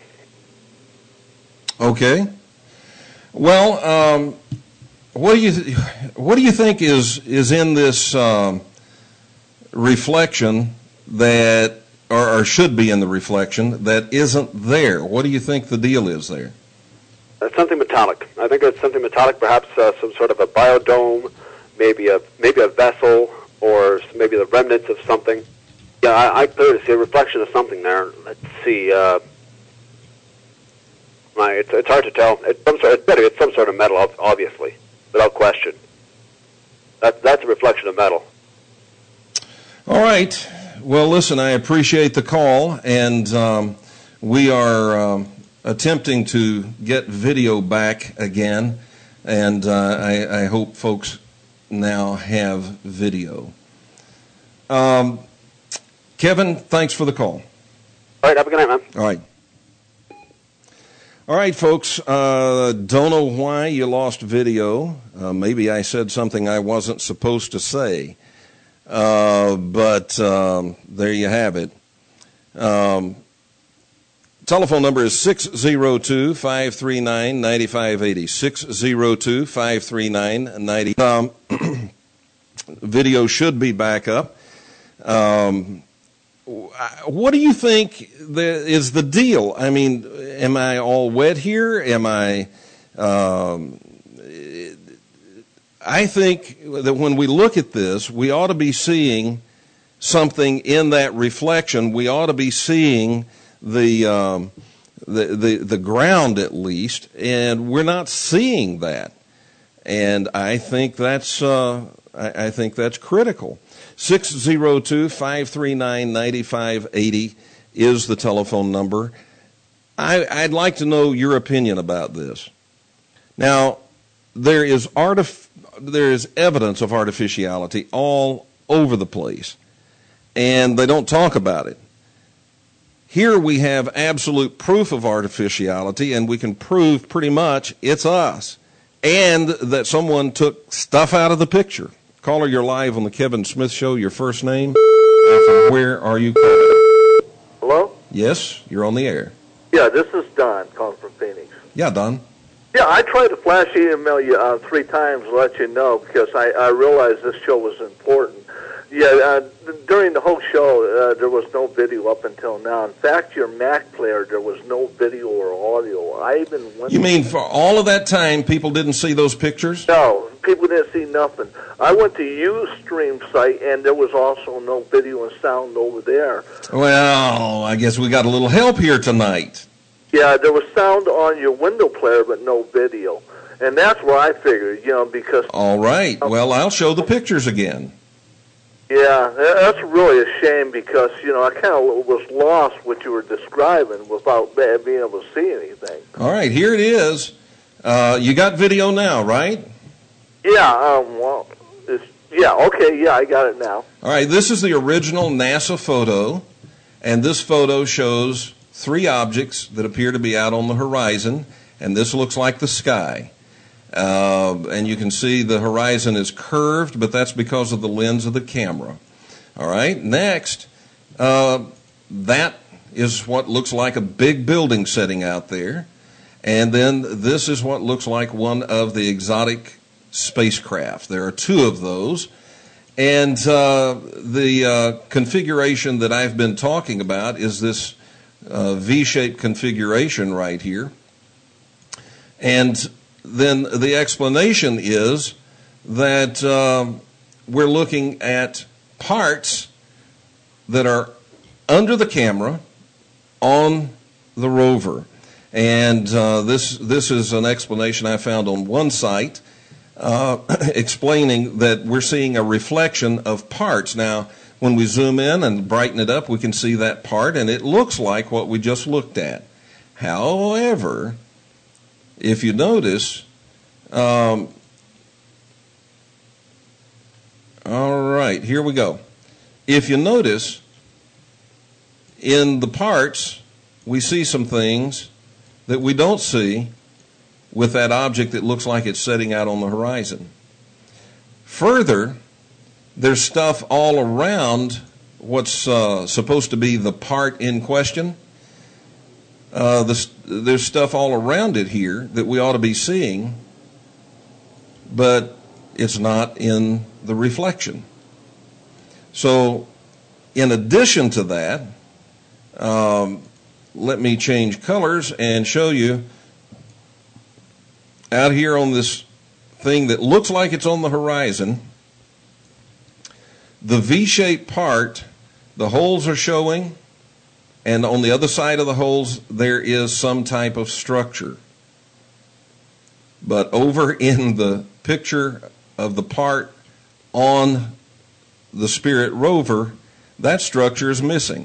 Okay. Well, um, what do you th- what do you think is is in this um, reflection that? Or, or should be in the reflection that isn't there? What do you think the deal is there? It's something metallic. I think it's something metallic, perhaps uh, some sort of a biodome, maybe a maybe a vessel, or maybe the remnants of something. Yeah, I, I clearly see a reflection of something there. Let's see. Uh, my, it's, it's hard to tell. It's some sort. It's better. It's some sort of metal, obviously, without question. That's that's a reflection of metal. All right. Well, listen, I appreciate the call, and um, we are um, attempting to get video back again, and uh, I, I hope folks now have video. Um, Kevin, thanks for the call. All right, have a good night, man. All right. All right, folks, uh, don't know why you lost video. Uh, maybe I said something I wasn't supposed to say. Uh, but um, there you have it. Um, telephone number is six oh two, five three nine, nine five eight oh. six oh two, five three nine, nine five eight oh. Um, video should be back up. Um, what do you think the, is the deal? I mean, am I all wet here? Am I... Um, I think that when we look at this, we ought to be seeing something in that reflection. We ought to be seeing the, um, the, the, the ground at least, and we're not seeing that. And I think that's, uh, I, I think that's critical. six oh two, five three nine, nine five eight oh is the telephone number. I, I'd like to know your opinion about this. Now, there is artif- there is evidence of artificiality all over the place, and they don't talk about it. Here we have absolute proof of artificiality, and we can prove pretty much it's us, and that someone took stuff out of the picture. Caller, you're live on the Kevin Smith Show. Your first name, and from where are you calling? Hello? Yes, you're on the air. Yeah, this is Don calling from Phoenix. Yeah, Don. Yeah, I tried to flash email you uh, three times to let you know because I, I realized this show was important. Yeah, uh, during the whole show, uh, there was no video up until now. In fact, your Mac player, there was no video or audio. I even went... You mean for all of that time, people didn't see those pictures? No, people didn't see nothing. I went to Ustream site, and there was also no video and sound over there. Well, I guess we got a little help here tonight. Yeah, there was sound on your window player, but no video. And that's where I figured, you know, because... All right. Well, I'll show the pictures again. Yeah, that's really a shame because, you know, I kind of was lost what you were describing without being able to see anything. All right, here it is. Uh, you got video now, right? Yeah, um, well, it's, yeah, okay, yeah, I got it now. All right, this is the original NASA photo, and this photo shows three objects that appear to be out on the horizon, and this looks like the sky. Uh, and you can see the horizon is curved, but that's because of the lens of the camera. All right, next, uh, that is what looks like a big building setting out there. And then this is what looks like one of the exotic spacecraft. There are two of those. And uh, the uh, configuration that I've been talking about is this uh, V-shaped configuration right here. And then the explanation is that uh, we're looking at parts that are under the camera on the rover. And uh, this this is an explanation I found on one site uh, explaining that we're seeing a reflection of parts. Now, when we zoom in and brighten it up, we can see that part, and it looks like what we just looked at. However, if you notice, um, all right, here we go. If you notice, in the parts, we see some things that we don't see with that object that looks like it's setting out on the horizon. Further, there's stuff all around what's uh, supposed to be the part in question. Uh, the, there's stuff all around it here that we ought to be seeing, but it's not in the reflection. So, in addition to that, um, let me change colors and show you out here on this thing that looks like it's on the horizon, the V-shaped part, the holes are showing, and on the other side of the holes there is some type of structure. But over in the picture of the part on the Spirit rover, that structure is missing.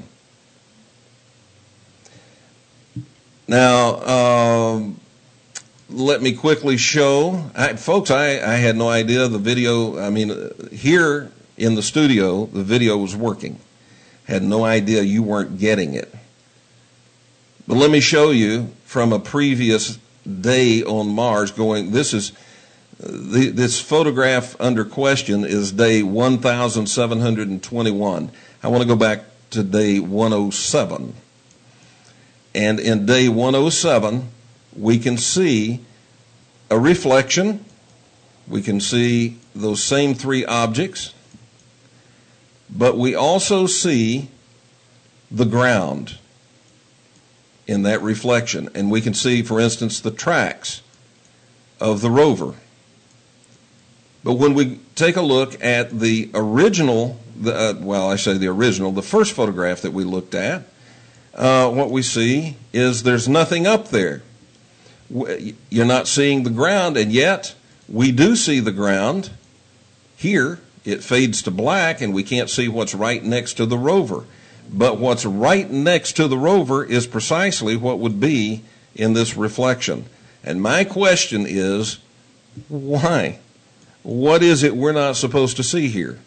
Now, um, let me quickly show. I, folks, I, I had no idea the video, I mean, uh, here in the studio, the video was working. Had no idea you weren't getting it. But let me show you from a previous day on Mars going, this is, uh, the, this photograph under question is day one thousand seven hundred twenty-one. I want to go back to day one oh seven. And in day one oh seven, we can see a reflection. We can see those same three objects. But we also see the ground in that reflection. And we can see, for instance, the tracks of the rover. But when we take a look at the original, the, uh, well, I say the original, the first photograph that we looked at, uh, what we see is there's nothing up there. You're not seeing the ground, and yet we do see the ground. Here, it fades to black, and we can't see what's right next to the rover. But what's right next to the rover is precisely what would be in this reflection. And my question is, why? What is it we're not supposed to see here?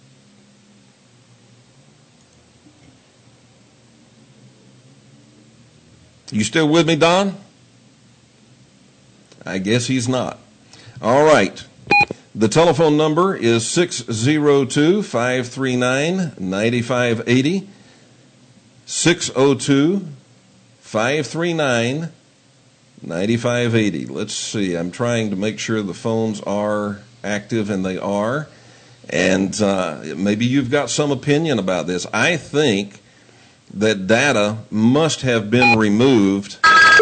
You still with me, Don? I guess he's not. All right. The telephone number is six oh two, five three nine, nine five eight zero. six oh two, five three nine, nine five eight zero. Let's see. I'm trying to make sure the phones are active, and they are. And uh, maybe you've got some opinion about this. I think that data must have been removed.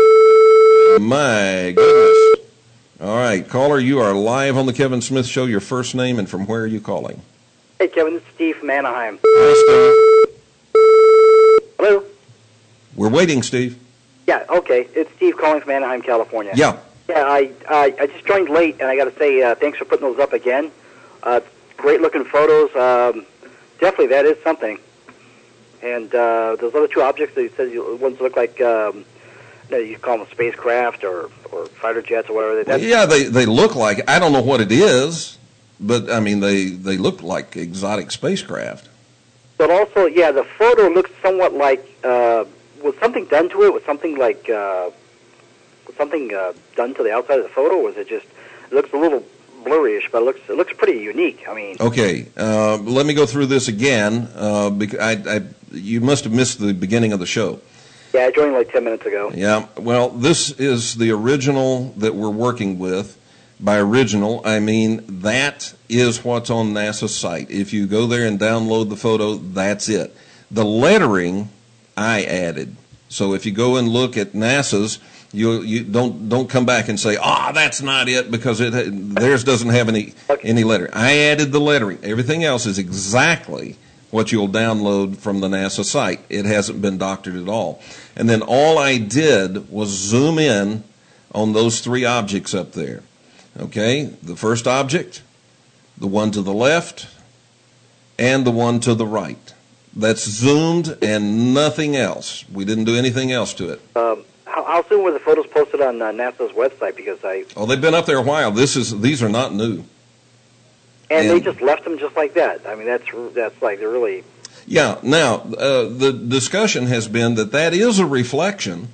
My goodness. All right, caller, you are live on the Kevin Smith Show. Your first name and from where are you calling? Hey, Kevin, this is Steve from Anaheim. Hi, Steve. Hello? We're waiting, Steve. Yeah, okay. It's Steve calling from Anaheim, California. Yeah. Yeah, I I, I just joined late, and I got to say uh, thanks for putting those up again. Uh, great-looking photos. Um, definitely, that is something. And uh, those other two objects that you said, you, ones look like, um, you, know, you call them spacecraft or, or fighter jets or whatever. Well, yeah, they, they look like, I don't know what it is, but, I mean, they, they look like exotic spacecraft. But also, yeah, the photo looks somewhat like, uh, was something done to it? Was something like, uh, was something uh, done to the outside of the photo? Or was it just, it looks a little blurryish, but it looks, it looks pretty unique. I mean. Okay, uh, let me go through this again, uh, because I, I, you must have missed the beginning of the show. Yeah, I joined like ten minutes ago. Yeah, well, this is the original that we're working with. By original, I mean that is what's on NASA's site. If you go there and download the photo, that's it. The lettering I added. So if you go and look at NASA's, you you don't don't come back and say, ah, oh, that's not it, because it theirs doesn't have any okay. any lettering. I added the lettering. Everything else is exactly what you'll download from the NASA site. It hasn't been doctored at all. And then all I did was zoom in on those three objects up there. Okay, the first object, the one to the left, and the one to the right. That's zoomed and nothing else. We didn't do anything else to it. Um, how, how soon were the photos posted on uh, NASA's website? Because I oh, they've been up there a while. This is these are not new. And, and they just left them just like that. I mean, that's that's like they're really. Yeah. Now uh, the discussion has been that that is a reflection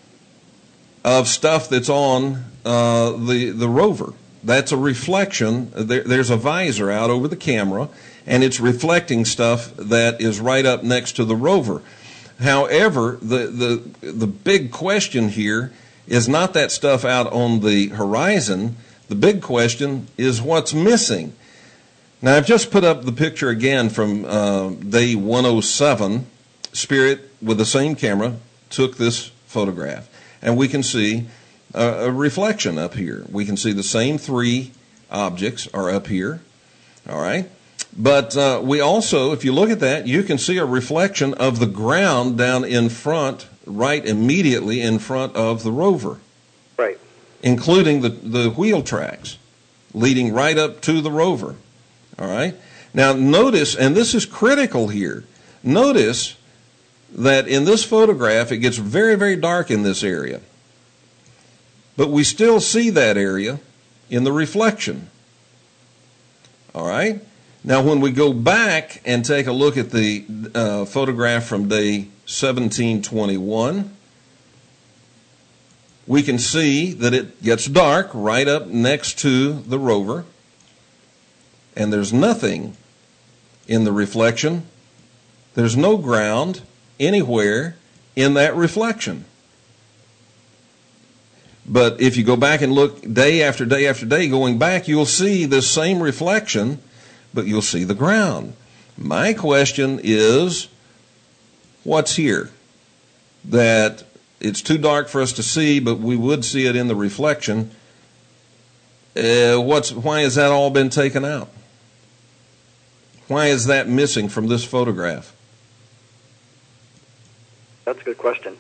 of stuff that's on uh, the the rover. That's a reflection. There, there's a visor out over the camera, and it's reflecting stuff that is right up next to the rover. However, the the the big question here is not that stuff out on the horizon. The big question is what's missing. Now, I've just put up the picture again from uh, day one oh seven. Spirit, with the same camera, took this photograph. And we can see a, a reflection up here. We can see the same three objects are up here. All right? But uh, we also, if you look at that, you can see a reflection of the ground down in front, right immediately in front of the rover. Right. Including the, the wheel tracks leading right up to the rover. All right? Now, notice, and this is critical here, notice that in this photograph, it gets very, very dark in this area. But we still see that area in the reflection. All right? Now, when we go back and take a look at the uh, photograph from day seventeen twenty-one, we can see that it gets dark right up next to the rover. And there's nothing in the reflection There's no ground anywhere in that reflection. But if you go back and look day after day after day going back, you'll see the same reflection, but you'll see the ground. My question is, what's here? That it's too dark for us to see, but we would see it in the reflection. Uh, what's, why has that all been taken out? Why is that missing from this photograph? That's a good question.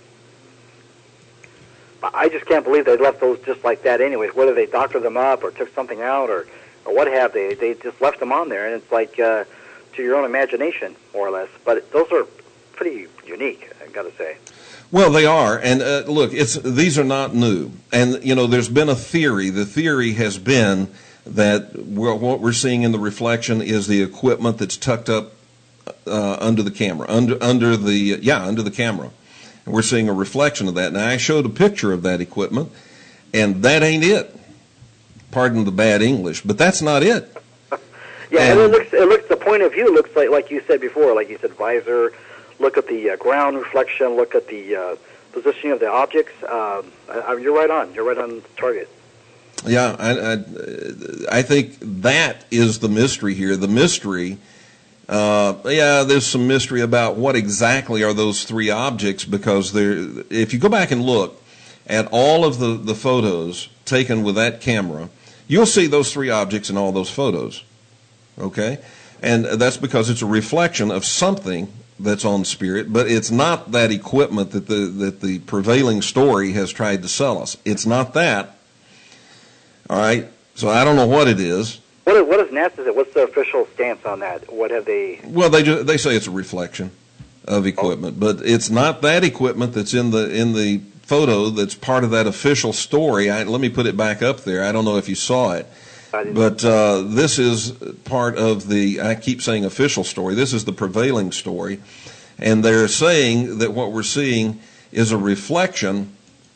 I just can't believe they left those just like that anyways, whether they doctored them up or took something out or, or what have they. They just left them on there, and it's like uh, to your own imagination, more or less. But those are pretty unique, I've got to say. Well, they are, and uh, look, it's these are not new. And, you know, there's been a theory. The theory has been that we're, what we're seeing in the reflection is the equipment that's tucked up uh, under the camera, under under the, yeah, under the camera. And we're seeing a reflection of that. Now, I showed a picture of that equipment, and that ain't it. Pardon the bad English, but that's not it. Yeah, and, and it looks, it looks, the point of view looks like, like you said before, like you said, visor, look at the uh, ground reflection, look at the uh, positioning of the objects. Um, I, you're right on. You're right on target. Yeah, I, I, I think that is the mystery here. The mystery, uh, yeah, there's some mystery about what exactly are those three objects, because there, if you go back and look at all of the, the photos taken with that camera, you'll see those three objects in all those photos, okay? And that's because it's a reflection of something that's on Spirit, but it's not that equipment that the that the prevailing story has tried to sell us. It's not that. All right, so I don't know what it is. What is, what is NASA say? What's the official stance on that? What have they? Well, they just, they say it's a reflection of equipment, oh. but it's not that equipment that's in the in the photo that's part of that official story. I, let me put it back up there. I don't know if you saw it. But uh, this is part of the, I keep saying official story, this is the prevailing story. And they're saying that what we're seeing is a reflection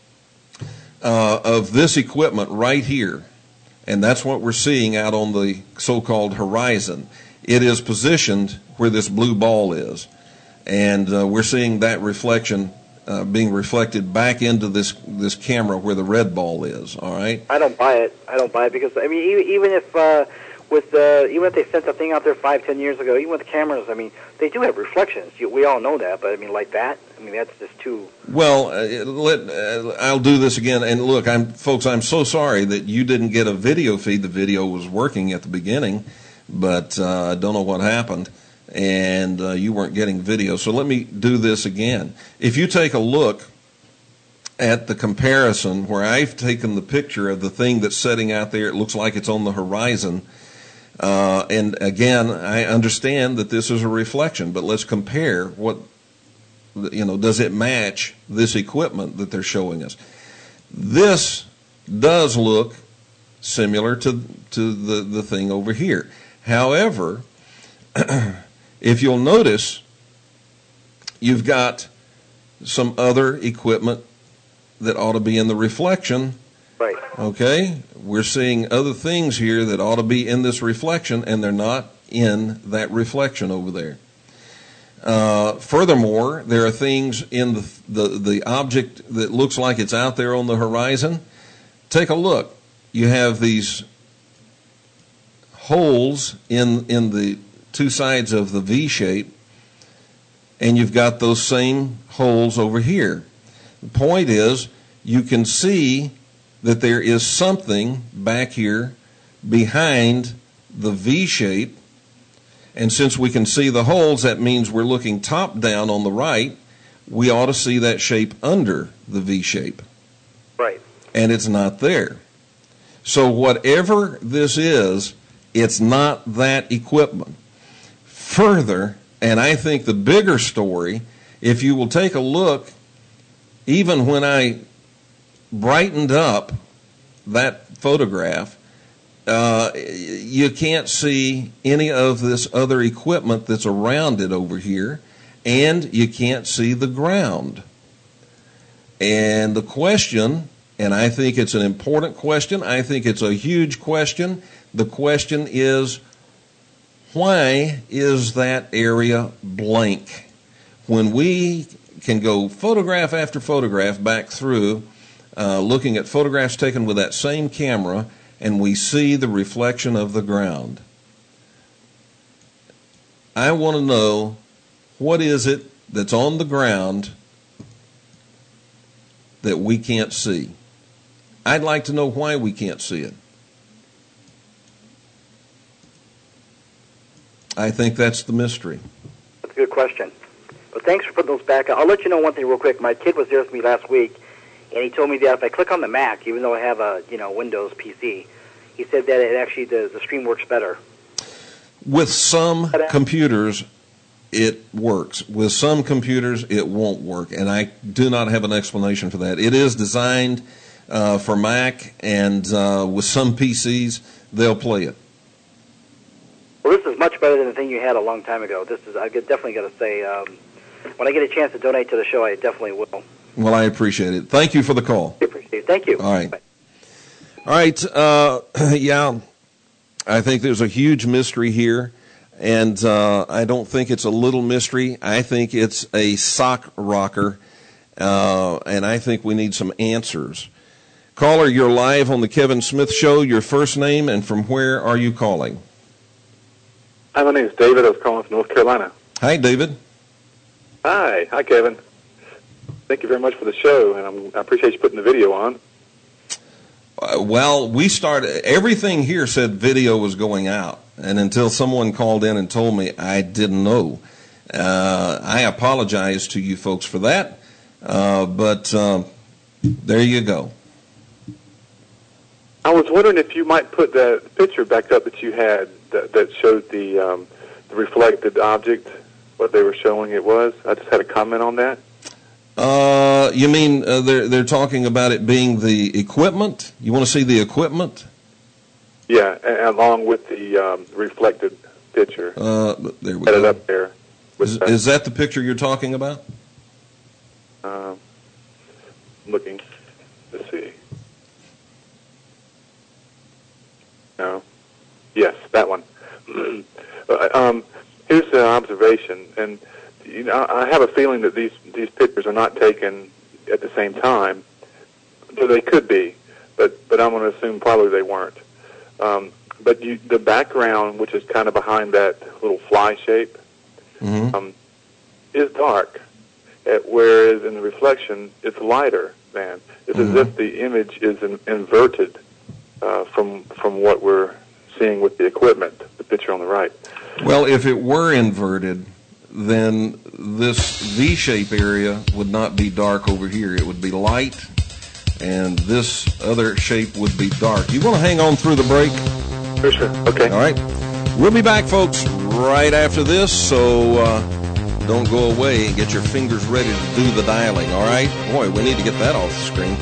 uh, of this equipment right here. And that's what we're seeing out on the so-called horizon. It is positioned where this blue ball is. And uh, we're seeing that reflection Uh, being reflected back into this this camera where the red ball is. All right. I don't buy it. I don't buy it because I mean, even, even if uh, with uh, even if they sent the thing out there five, ten years ago, even with the cameras, I mean, they do have reflections. You, we all know that, but I mean, like that, I mean, that's just too. Well, uh, let uh, I'll do this again. And look, I'm folks, I'm so sorry that you didn't get a video feed. The video was working at the beginning, but uh, I don't know what happened. And uh, you weren't getting video. So let me do this again. If you take a look at the comparison where I've taken the picture of the thing that's setting out there, it looks like it's on the horizon. Uh, and again, I understand that this is a reflection, but let's compare what, you know, does it match this equipment that they're showing us? This does look similar to, to the, the thing over here. However, if you'll notice, you've got some other equipment that ought to be in the reflection. Right. Okay? We're seeing other things here that ought to be in this reflection, and they're not in that reflection over there. Uh, furthermore, there are things in the, the, the object that looks like it's out there on the horizon. Take a look. You have these holes in in the two sides of the V shape, and you've got those same holes over here. The point is, you can see that there is something back here behind the V shape, and since we can see the holes, that means we're looking top down on the right. We ought to see that shape under the V shape. Right. And it's not there. So whatever this is, it's not that equipment. Further, and I think the bigger story, if you will take a look, even when I brightened up that photograph, uh, you can't see any of this other equipment that's around it over here, and you can't see the ground. And the question, and I think it's an important question, I think it's a huge question, the question is, why is that area blank? when we can go photograph after photograph back through, uh, looking at photographs taken with that same camera, and we see the reflection of the ground. I want to know, what is it that's on the ground that we can't see? I'd like to know why we can't see it. I think that's the mystery. That's a good question. But thanks for putting those back. I'll let you know one thing real quick. My kid was there with me last week, and he told me that if I click on the Mac, even though I have a you know Windows P C, he said that it actually the, the stream works better. With some computers, it works. With some computers, it won't work, and I do not have an explanation for that. It is designed uh, for Mac, and uh, with some P Cs, they'll play it. Well, this is much better than the thing you had a long time ago. This is, I definitely got to say, um, when I get a chance to donate to the show, I definitely will. Well, I appreciate it. Thank you for the call. I appreciate it. Thank you. All right. Bye. All right. Uh, yeah, I think there's a huge mystery here, and uh, I don't think it's a little mystery. I think it's a sock rocker, uh, and I think we need some answers. Caller, you're live on the Kevin Smith Show. Your first name and from where are you calling? Hi, my name is David. I was calling from North Carolina. Hi, David. Hi. Hi, Kevin. Thank you very much for the show, and I'm, I appreciate you putting the video on. Uh, well, we started, everything here said video was going out, and until someone called in and told me, I didn't know. Uh, I apologize to you folks for that, uh, but uh, there you go. I was wondering if you might put that picture back up that you had that, that showed the, um, the reflected object, what they were showing it was. I just had a comment on that. Uh, you mean uh, they're they're talking about it being the equipment? You want to see the equipment? Yeah, and, along with the um, reflected picture. Uh, there we Set go. it up there. Is, that. is that the picture you're talking about? Uh, looking. Let's see. No. Yes, that one. um, here's the observation, and you know, I have a feeling that these these pictures are not taken at the same time. So they could be, but but I'm going to assume probably they weren't. Um, but you, the background, which is kind of behind that little fly shape, mm-hmm. um, is dark, at, whereas in the reflection it's lighter. Man, it's mm-hmm. as if the image is in, inverted uh, from from what we're seeing with the equipment. The picture on the right. Well, if it were inverted, then this V-shape area would not be dark over here. It would be light, and this other shape would be dark. You want to hang on through the break? For sure. Okay. All right. We'll be back, folks, right after this, so uh, don't go away and get your fingers ready to do the dialing, all right? Boy, we need to get that off the screen.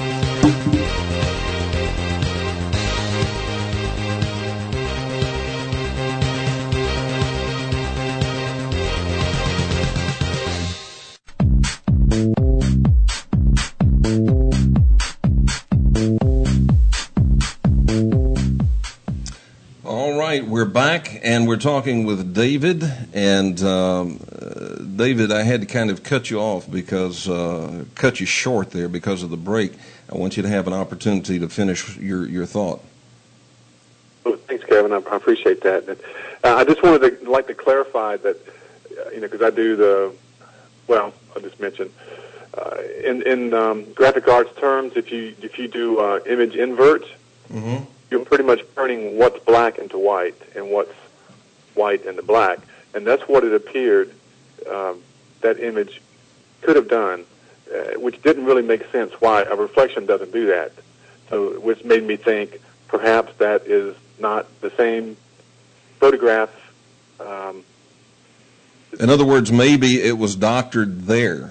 We're back, and we're talking with David. And um, uh, David, I had to kind of cut you off because uh, cut you short there because of the break. I want you to have an opportunity to finish your, your thought. Well, thanks, Kevin. I, I appreciate that. And, uh, I just wanted to like to clarify that, uh, you know, because I do the well. I'll just mention uh, in in um, graphic arts terms, if you if you do uh, image invert. Mm-hmm. You're pretty much turning what's black into white and what's white into black. And that's what it appeared um, that image could have done, uh, which didn't really make sense why a reflection doesn't do that. So, which made me think perhaps that is not the same photograph. Um, In other words, maybe it was doctored there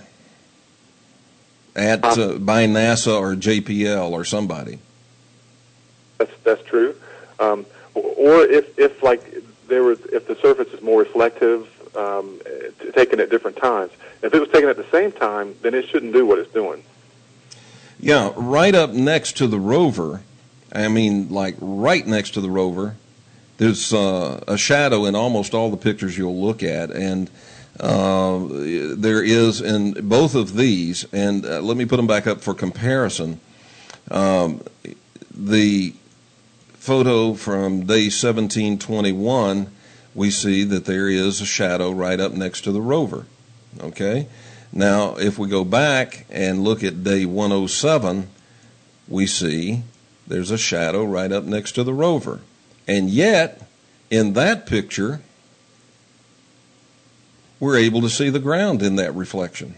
at uh, by NASA or J P L or somebody. That's that's true, um, or if, if like there was if the surface is more reflective, um, taken at different times. If it was taken at the same time, then it shouldn't do what it's doing. Yeah, right up next to the rover. I mean, like right next to the rover, there's uh, a shadow in almost all the pictures you'll look at, and Uh, there is in both of these, and uh, let me put them back up for comparison. Um, the photo from day seventeen twenty-one, we see that there is a shadow right up next to the rover. Okay? Now, if we go back and look at day one oh seven, we see there's a shadow right up next to the rover. And yet, in that picture, we're able to see the ground in that reflection.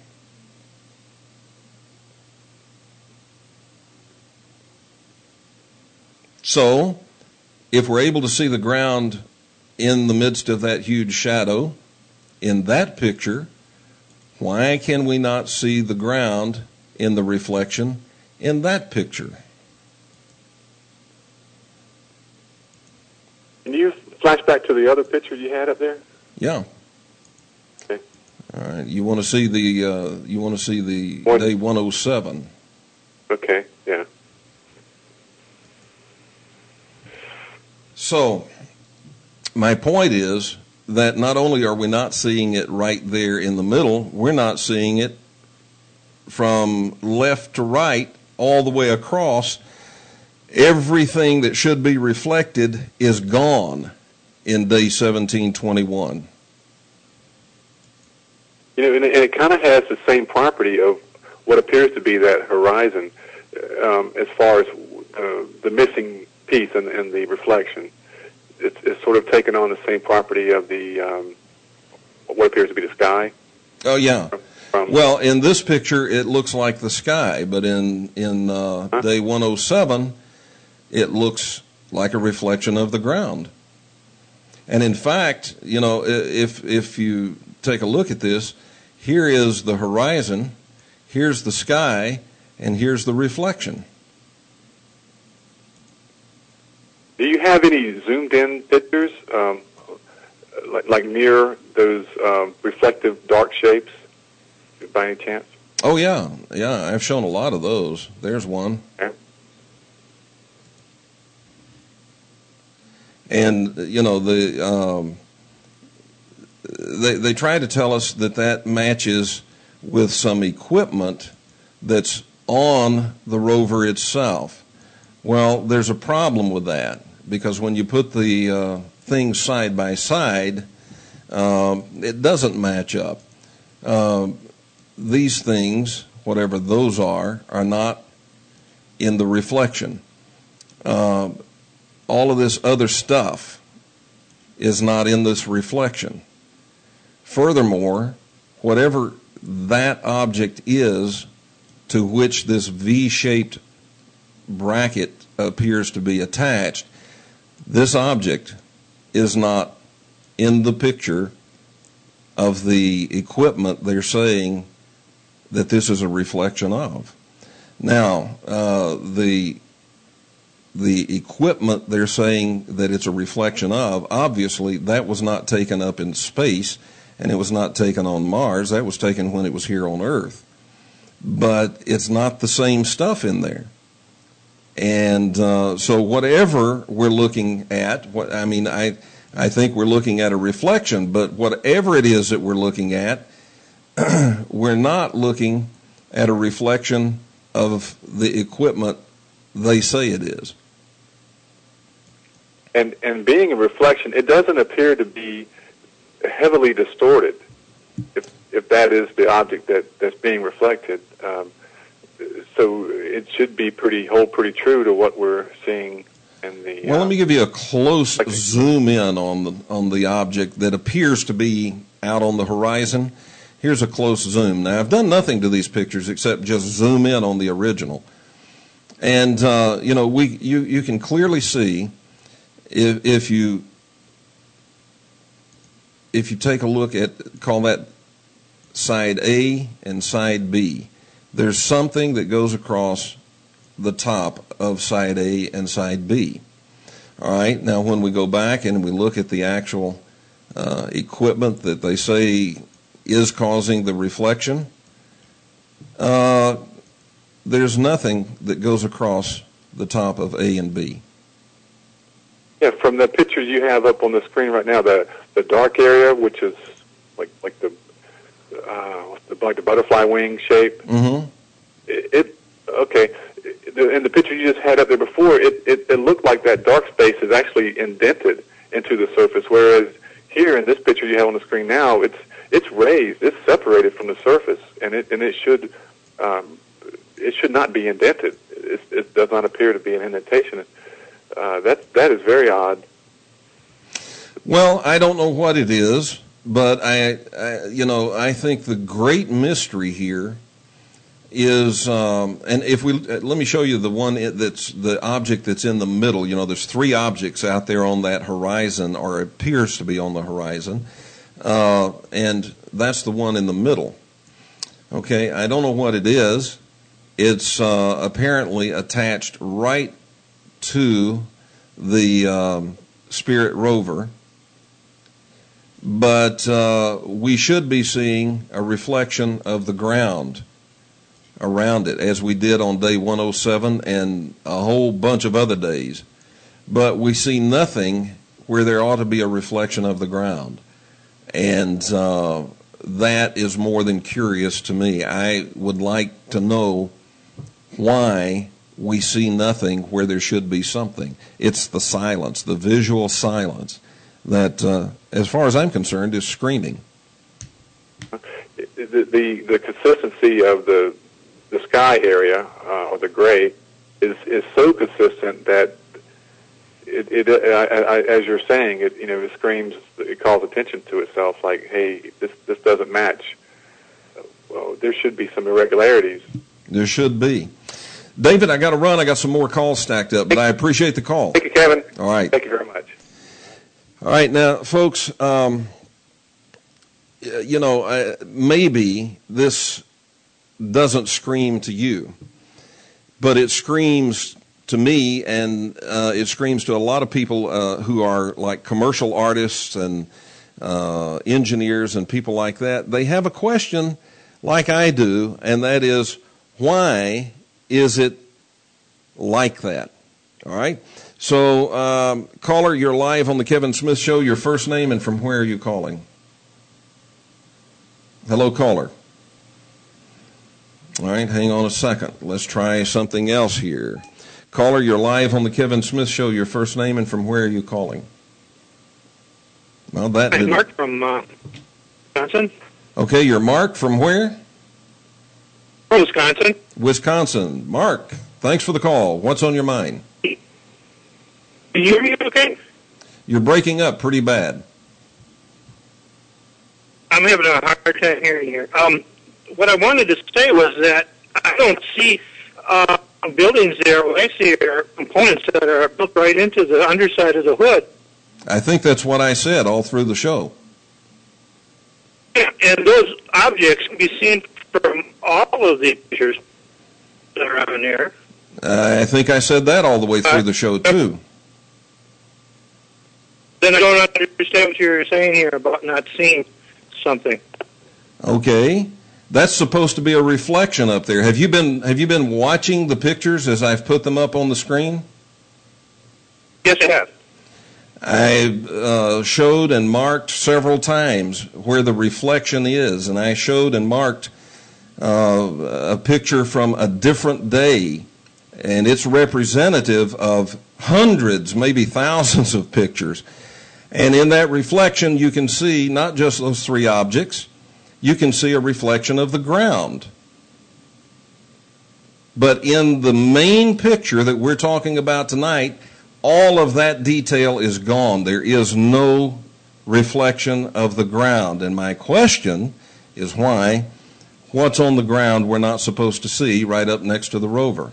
So, if we're able to see the ground in the midst of that huge shadow in that picture, why can we not see the ground in the reflection in that picture? Can you flash back to the other picture you had up there? Yeah. Okay. All right. You want to see the uh, you want to see the One. day one oh seven. Okay. Yeah. So, my point is that not only are we not seeing it right there in the middle, we're not seeing it from left to right all the way across. Everything that should be reflected is gone in day seventeen twenty-one. You know, and it, and it kind of has the same property of what appears to be that horizon, um, as far as uh, the missing piece and, and the reflection. It's, it's sort of taken on the same property of the um, what appears to be the sky. Oh yeah. From, well, in this picture, it looks like the sky, but in in uh, huh? day one oh seven, it looks like a reflection of the ground. And in fact, you know, if if you take a look at this, here is the horizon, here's the sky, and here's the reflection. Do you have any zoomed-in pictures, um, like, like near those um, reflective dark shapes, by any chance? Oh yeah, yeah. I've shown a lot of those. There's one. Okay. And you know the um, they they try to tell us that that matches with some equipment that's on the rover itself. Well, there's a problem with that, because when you put the uh, things side by side, um, it doesn't match up. Uh, these things, whatever those are, are not in the reflection. Uh, all of this other stuff is not in this reflection. Furthermore, whatever that object is to which this V-shaped bracket appears to be attached, this object is not in the picture of the equipment they're saying that this is a reflection of. Now, uh, the the equipment they're saying that it's a reflection of, obviously that was not taken up in space, and it was not taken on Mars. That was taken when it was here on Earth. But it's not the same stuff in there. And uh, so whatever we're looking at, what I mean, I I think we're looking at a reflection, but whatever it is that we're looking at, we're not looking at a reflection of the equipment they say it is. And and being a reflection, it doesn't appear to be heavily distorted, if if that is the object that, that's being reflected. Um, so it should be pretty hold pretty true to what we're seeing in the. Well, uh, let me give you a close like, zoom in on the on the object that appears to be out on the horizon. Here's a close zoom. Now, I've done nothing to these pictures except just zoom in on the original, and uh, you know we you you can clearly see if if you if you take a look at, call that side A and side B, there's something that goes across the top of side A and side B. All right, now when we go back and we look at the actual uh, equipment that they say is causing the reflection, uh, there's nothing that goes across the top of A and B. Yeah, from the pictures you have up on the screen right now, the the dark area, which is like like the uh, like the butterfly wing shape. Mm-hmm. It, it okay. In the picture you just had up there before, it, it, it looked like that dark space is actually indented into the surface, whereas here in this picture you have on the screen now, it's it's raised, it's separated from the surface, and it and it should um, it should not be indented. It, it does not appear to be an indentation. Uh, that that is very odd. Well, I don't know what it is, but I, I you know, I think the great mystery here is, um, and if we let me show you the one that's the object that's in the middle. You know, there's three objects out there on that horizon, or appears to be on the horizon, uh, and that's the one in the middle. Okay, I don't know what it is. It's uh, apparently attached right to the um, Spirit rover, but uh, we should be seeing a reflection of the ground around it, as we did on day one oh seven and a whole bunch of other days. But we see nothing where there ought to be a reflection of the ground. And uh, that is more than curious to me. I would like to know why we see nothing where there should be something. It's the silence, the visual silence, that, uh, as far as I'm concerned, is screaming. The the, the consistency of the the sky area, uh, or the gray, is is so consistent that it, it I, I, as you're saying, it you know it screams, it calls attention to itself. Like, hey, this this doesn't match. Well, there should be some irregularities. There should be. David, I got to run. I got some more calls stacked up, but I appreciate the call. Thank you, Kevin. All right. Thank you very much. All right, now, folks, um, you know, uh, maybe this doesn't scream to you, but it screams to me, and uh, it screams to a lot of people uh, who are like commercial artists and uh, engineers and people like that. They have a question like I do, and that is, why is it like that? All right? So, um, caller, you're live on the Kevin Smith Show. Your first name and from where are you calling? Hello, caller. All right, hang on a second. Let's try something else here. Caller, you're live on the Kevin Smith Show. Your first name and from where are you calling? Well, that I'm Mark from uh, Wisconsin. Okay, you're Mark from where? From Wisconsin. Wisconsin. Mark, thanks for the call. What's on your mind? Can you hear me okay? You're breaking up pretty bad. I'm having a hard time hearing here. Um, what I wanted to say was that I don't see uh, buildings there. What I see are components that are built right into the underside of the hood. I think that's what I said all through the show. Yeah, and those objects can be seen from all of the pictures that are on there. Uh, I think I said that all the way through the show, too. Then I don't understand what you're saying here about not seeing something. Okay. That's supposed to be a reflection up there. Have you been have you been watching the pictures as I've put them up on the screen? Yes, I have. I uh, showed and marked several times where the reflection is, and I showed and marked uh, a picture from a different day, and it's representative of hundreds, maybe thousands of pictures. And in that reflection, you can see not just those three objects, you can see a reflection of the ground. But in the main picture that we're talking about tonight, all of that detail is gone. There is no reflection of the ground. And my question is why what's on the ground we're not supposed to see right up next to the rover?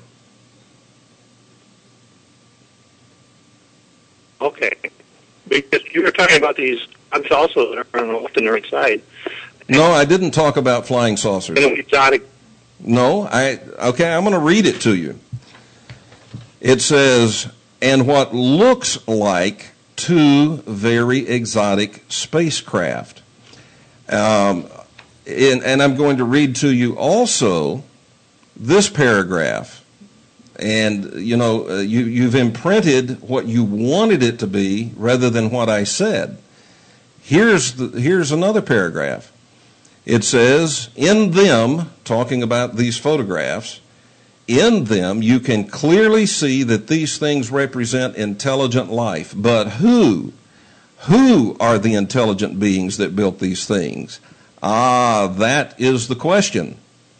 Okay. Because you were talking about these objects also that are on the left and the right side. No, I didn't talk about flying saucers. And exotic. No, I okay, I'm going to read it to you. It says, and what looks like two very exotic spacecraft. Um, and, and I'm going to read to you also this paragraph. And, you know, uh, you, you've imprinted what you wanted it to be rather than what I said. Here's the, here's another paragraph. It says, in them, talking about these photographs, in them you can clearly see that these things represent intelligent life. But who? Who are the intelligent beings that built these things? Ah, that is the question.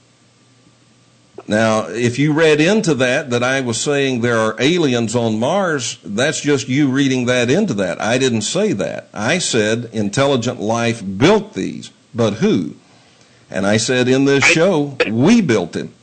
Now, if you read into that, that I was saying there are aliens on Mars, that's just you reading that into that. I didn't say that. I said intelligent life built these, but who? And I said in this show, we built it.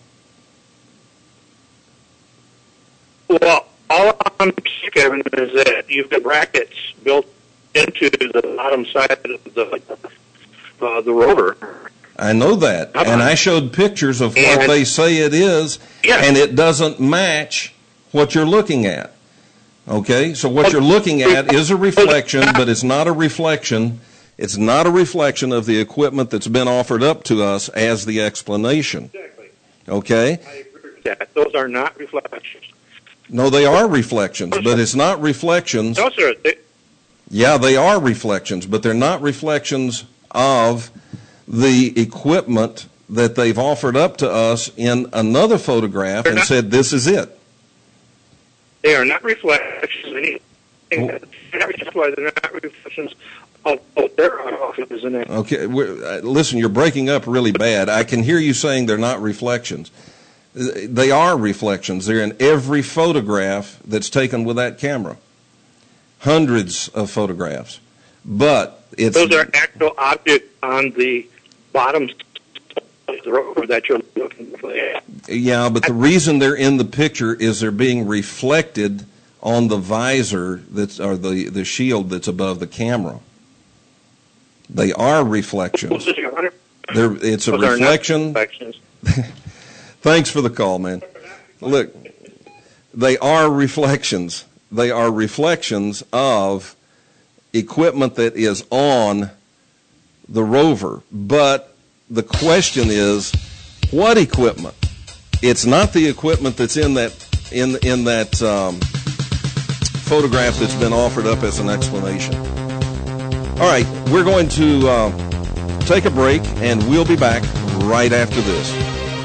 Well, all I'm saying, Kevin, is that you've got brackets built into the bottom side of the, uh, the rover. I know that, and I showed pictures of what and, they say it is, yes. and it doesn't match what you're looking at. Okay, so what you're looking at is a reflection, but it's not a reflection. It's not a reflection of the equipment that's been offered up to us as the explanation. Exactly. Okay? I agree with that. Those are not reflections. No, they are reflections, but it's not reflections. No, sir. They, yeah, they are reflections, but they're not reflections of the equipment that they've offered up to us in another photograph and not, said, this is it. They are not reflections of anything. They're not reflections, they're not reflections of, of their offices in it. Okay, uh, listen, you're breaking up really bad. I can hear you saying they're not reflections. They are reflections. They're in every photograph that's taken with that camera. Hundreds of photographs. But it's... Those are actual objects on the bottom of the rover that you're looking for. Yeah, but the reason they're in the picture is they're being reflected on the visor that's, or the, the shield that's above the camera. They are reflections. They're, it's a reflection. Thanks for the call, man. Look, they are reflections. They are reflections of equipment that is on the rover. But the question is, what equipment? It's not the equipment that's in that in in that um, photograph that's been offered up as an explanation. All right, we're going to uh, take a break, and we'll be back right after this.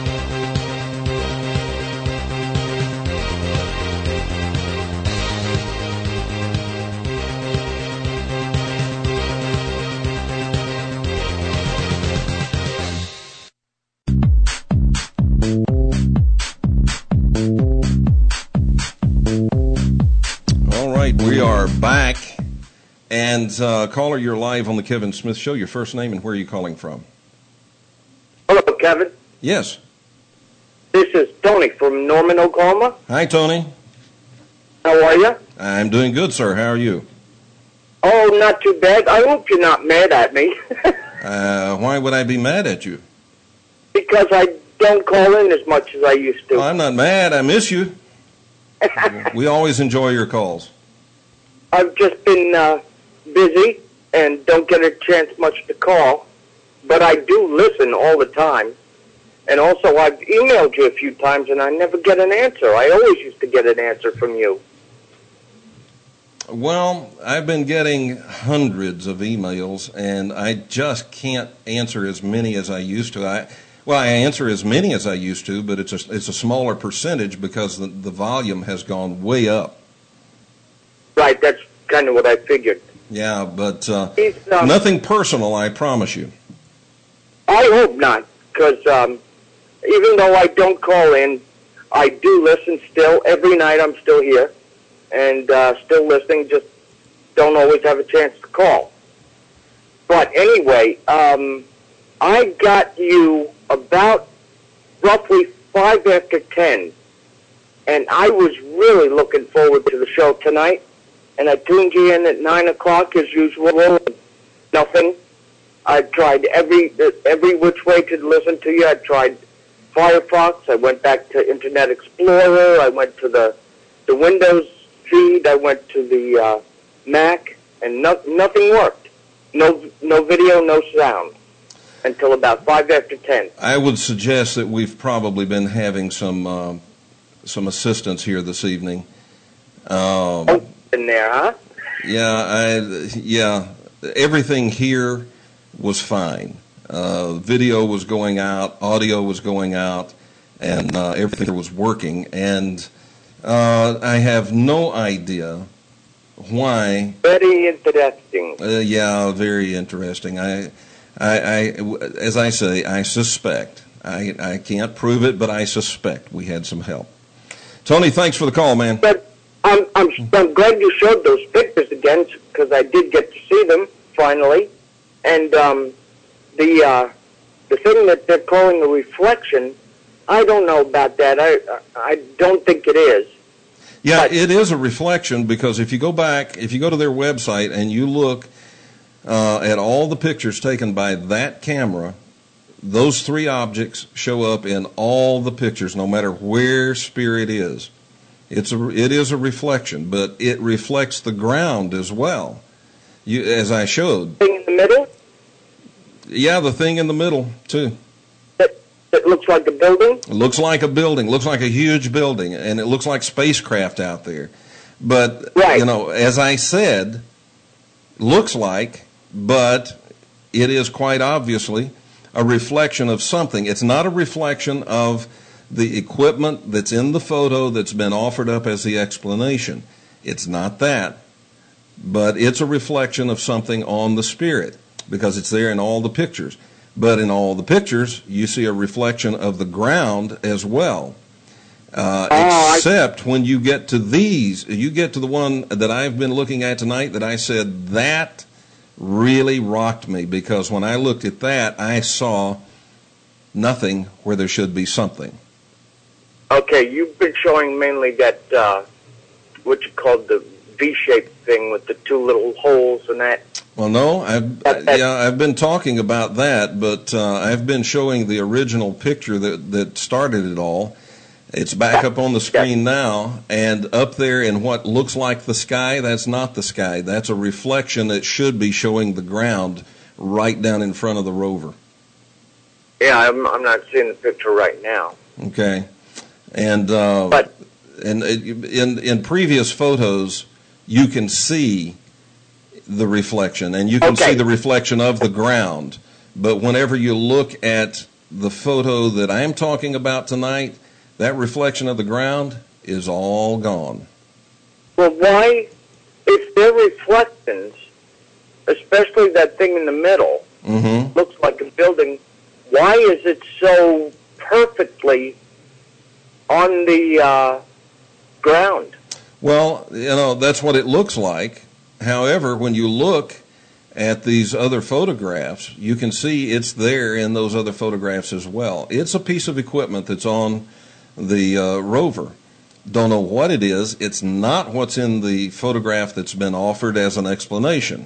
We are back, and uh, caller, you're live on the Kevin Smith Show. Your first name and where are you calling from? Hello, Kevin. Yes. This is Tony from Norman, Oklahoma. Hi, Tony. How are you? I'm doing good, sir. How are you? Oh, not too bad. I hope you're not mad at me. uh, why would I be mad at you? Because I don't call in as much as I used to. Well, I'm not mad. I miss you. We always enjoy your calls. I've just been uh, busy and don't get a chance much to call, but I do listen all the time. And also, I've emailed you a few times, and I never get an answer. I always used to get an answer from you. Well, I've been getting hundreds of emails, and I just can't answer as many as I used to. I, well, I answer as many as I used to, but it's a, it's a smaller percentage because the, the volume has gone way up. Right, that's kind of what I figured. Yeah, but uh, um, nothing personal, I promise you. I hope not, because um, even though I don't call in, I do listen still. Every night I'm still here and uh, still listening, just don't always have a chance to call. But anyway, um, I got you about roughly five after ten, and I was really looking forward to the show tonight. And I tuned you in at nine o'clock as usual. Nothing. I tried every every which way to listen to you. I tried Firefox. I went back to Internet Explorer. I went to the the Windows feed. I went to the uh, Mac, and no, nothing worked. No no video, no sound until about five after ten. I would suggest that we've probably been having some uh, some assistance here this evening. Um, oh. In there, huh? Yeah, I, yeah. Everything here was fine. Uh, video was going out, audio was going out, and uh, everything was working. And uh, I have no idea why. Very interesting. Uh, yeah, very interesting. I, I, I, as I say, I suspect. I, I can't prove it, but I suspect we had some help. Tony, thanks for the call, man. But I'm I'm I'm glad you showed those pictures again, because I did get to see them finally, and um, the uh, the thing that they're calling a reflection, I don't know about that. I I don't think it is. Yeah, it is a reflection, because if you go back, if you go to their website and you look uh, at all the pictures taken by that camera, those three objects show up in all the pictures, no matter where spirit is. It's a, it is a reflection, but it reflects the ground as well. You, as I showed. Thing in the middle? Yeah, the thing in the middle, too. It looks like a building? It looks like a building. Looks like a huge building, and it looks like spacecraft out there. But, right. you know, as I said, looks like, but it is quite obviously a reflection of something. It's not a reflection of the equipment that's in the photo that's been offered up as the explanation. It's not that. But it's a reflection of something on the spirit, because it's there in all the pictures. But in all the pictures, you see a reflection of the ground as well. Uh, oh, except I... when you get to these, you get to the one that I've been looking at tonight that I said, that really rocked me, because when I looked at that, I saw nothing where there should be something. Okay, you've been showing mainly that, uh, what you called the V-shaped thing with the two little holes and that. Well, no, I've, yeah, I've been talking about that, but uh, I've been showing the original picture that, that started it all. It's back up on the screen now, and up there in what looks like the sky, that's not the sky. That's a reflection that should be showing the ground right down in front of the rover. Yeah, I'm, I'm not seeing the picture right now. Okay. And, uh, but, and in, in previous photos, you can see the reflection, and you can okay. see the reflection of the ground. But whenever you look at the photo that I'm talking about tonight, that reflection of the ground is all gone. Well, why, if they're reflections, especially that thing in the middle, mm-hmm. looks like a building, why is it so perfectly on the uh, ground? Well, you know, that's what it looks like. However, when you look at these other photographs, you can see it's there in those other photographs as well. It's a piece of equipment that's on the uh, rover. Don't know what it is. It's not what's in the photograph that's been offered as an explanation.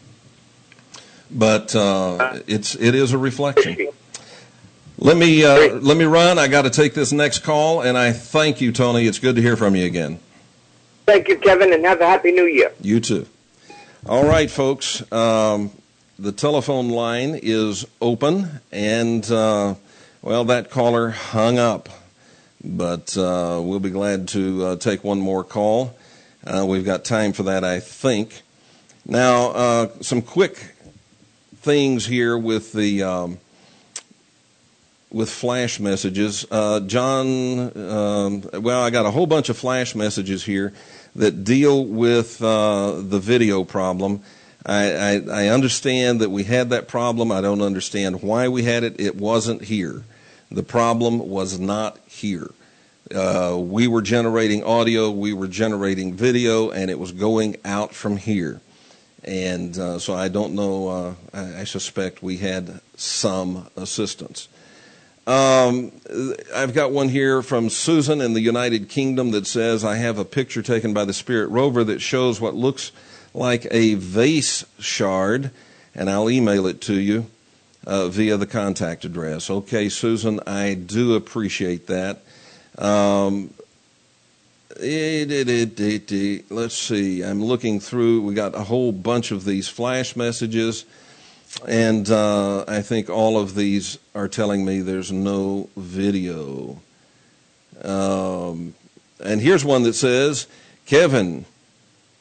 But uh, it's it is a reflection. Let me uh, let me run. I got to take this next call, and I thank you, Tony. It's good to hear from you again. Thank you, Kevin, and have a happy New Year. You too. All right, folks. Um, the telephone line is open, and uh, well, that caller hung up, but uh, we'll be glad to uh, take one more call. Uh, we've got time for that, I think. Now, uh, some quick things here with the um, with flash messages. Uh, John, um, well, I got a whole bunch of flash messages here that deal with uh, the video problem. I, I, I understand that we had that problem. I don't understand why we had it. It wasn't here. The problem was not here. Uh, we were generating audio, we were generating video, and it was going out from here. And uh, so I don't know, uh, I, I suspect we had some assistance. Um, I've got one here from Susan in the United Kingdom that says, I have a picture taken by the Spirit rover that shows what looks like a vase shard, and I'll email it to you uh, via the contact address. Okay, Susan, I do appreciate that. Um, it, it, it, it, it, let's see, I'm looking through, we got a whole bunch of these flash messages. And uh, I think all of these are telling me there's no video. Um, and here's one that says, Kevin,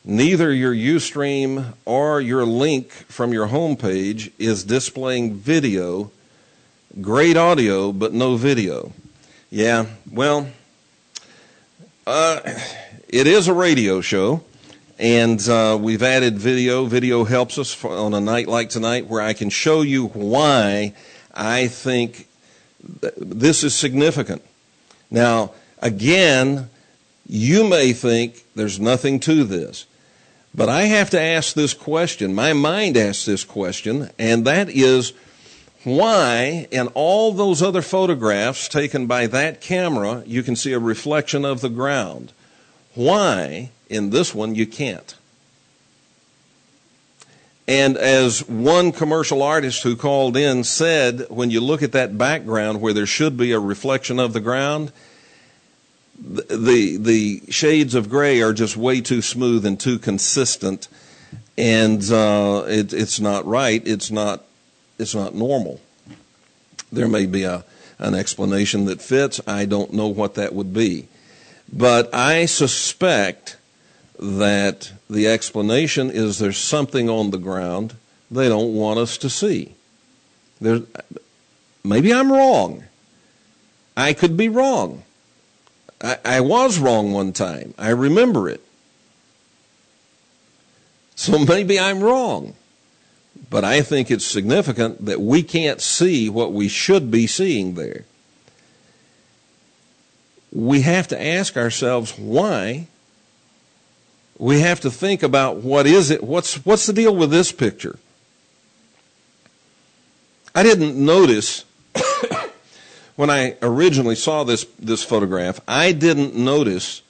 neither your Ustream or your link from your home page is displaying video. Great audio, but no video. Yeah, well, uh, it is a radio show, and uh, we've added video. Video helps us for, on a night like tonight, where I can show you why I think th- this is significant. Now, again, you may think there's nothing to this, but I have to ask this question. My mind asks this question, and that is, why in all those other photographs taken by that camera you can see a reflection of the ground? Why in this one you can't? And as one commercial artist who called in said, when you look at that background where there should be a reflection of the ground, the the, the shades of gray are just way too smooth and too consistent, and uh, it, it's not right. It's not It's not normal. There may be a, an explanation that fits. I don't know what that would be. But I suspect that the explanation is there's something on the ground they don't want us to see. There, maybe I'm wrong. I could be wrong. I, I was wrong one time. I remember it. So maybe I'm wrong. But I think it's significant that we can't see what we should be seeing there. We have to ask ourselves why. We have to think about what is it, what's what's the deal with this picture? I didn't notice when I originally saw this, this photograph, I didn't notice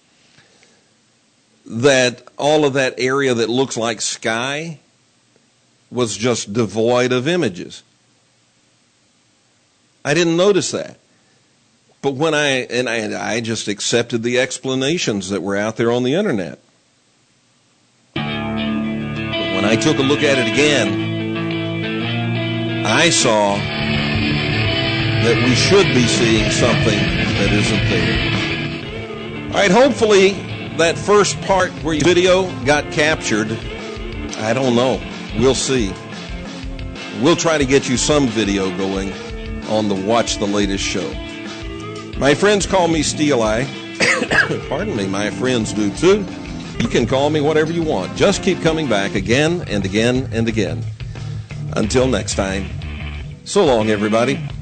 that all of that area that looks like sky was just devoid of images. I didn't notice that. But when I, and I, I just accepted the explanations that were out there on the internet. But when I took a look at it again, I saw that we should be seeing something that isn't there. All right, hopefully that first part where your video got captured, I don't know. We'll see. We'll try to get you some video going on the Watch the Latest show. My friends call me Steel Eye. Pardon me, my friends do too. You can call me whatever you want. Just keep coming back again and again and again. Until next time, so long, everybody.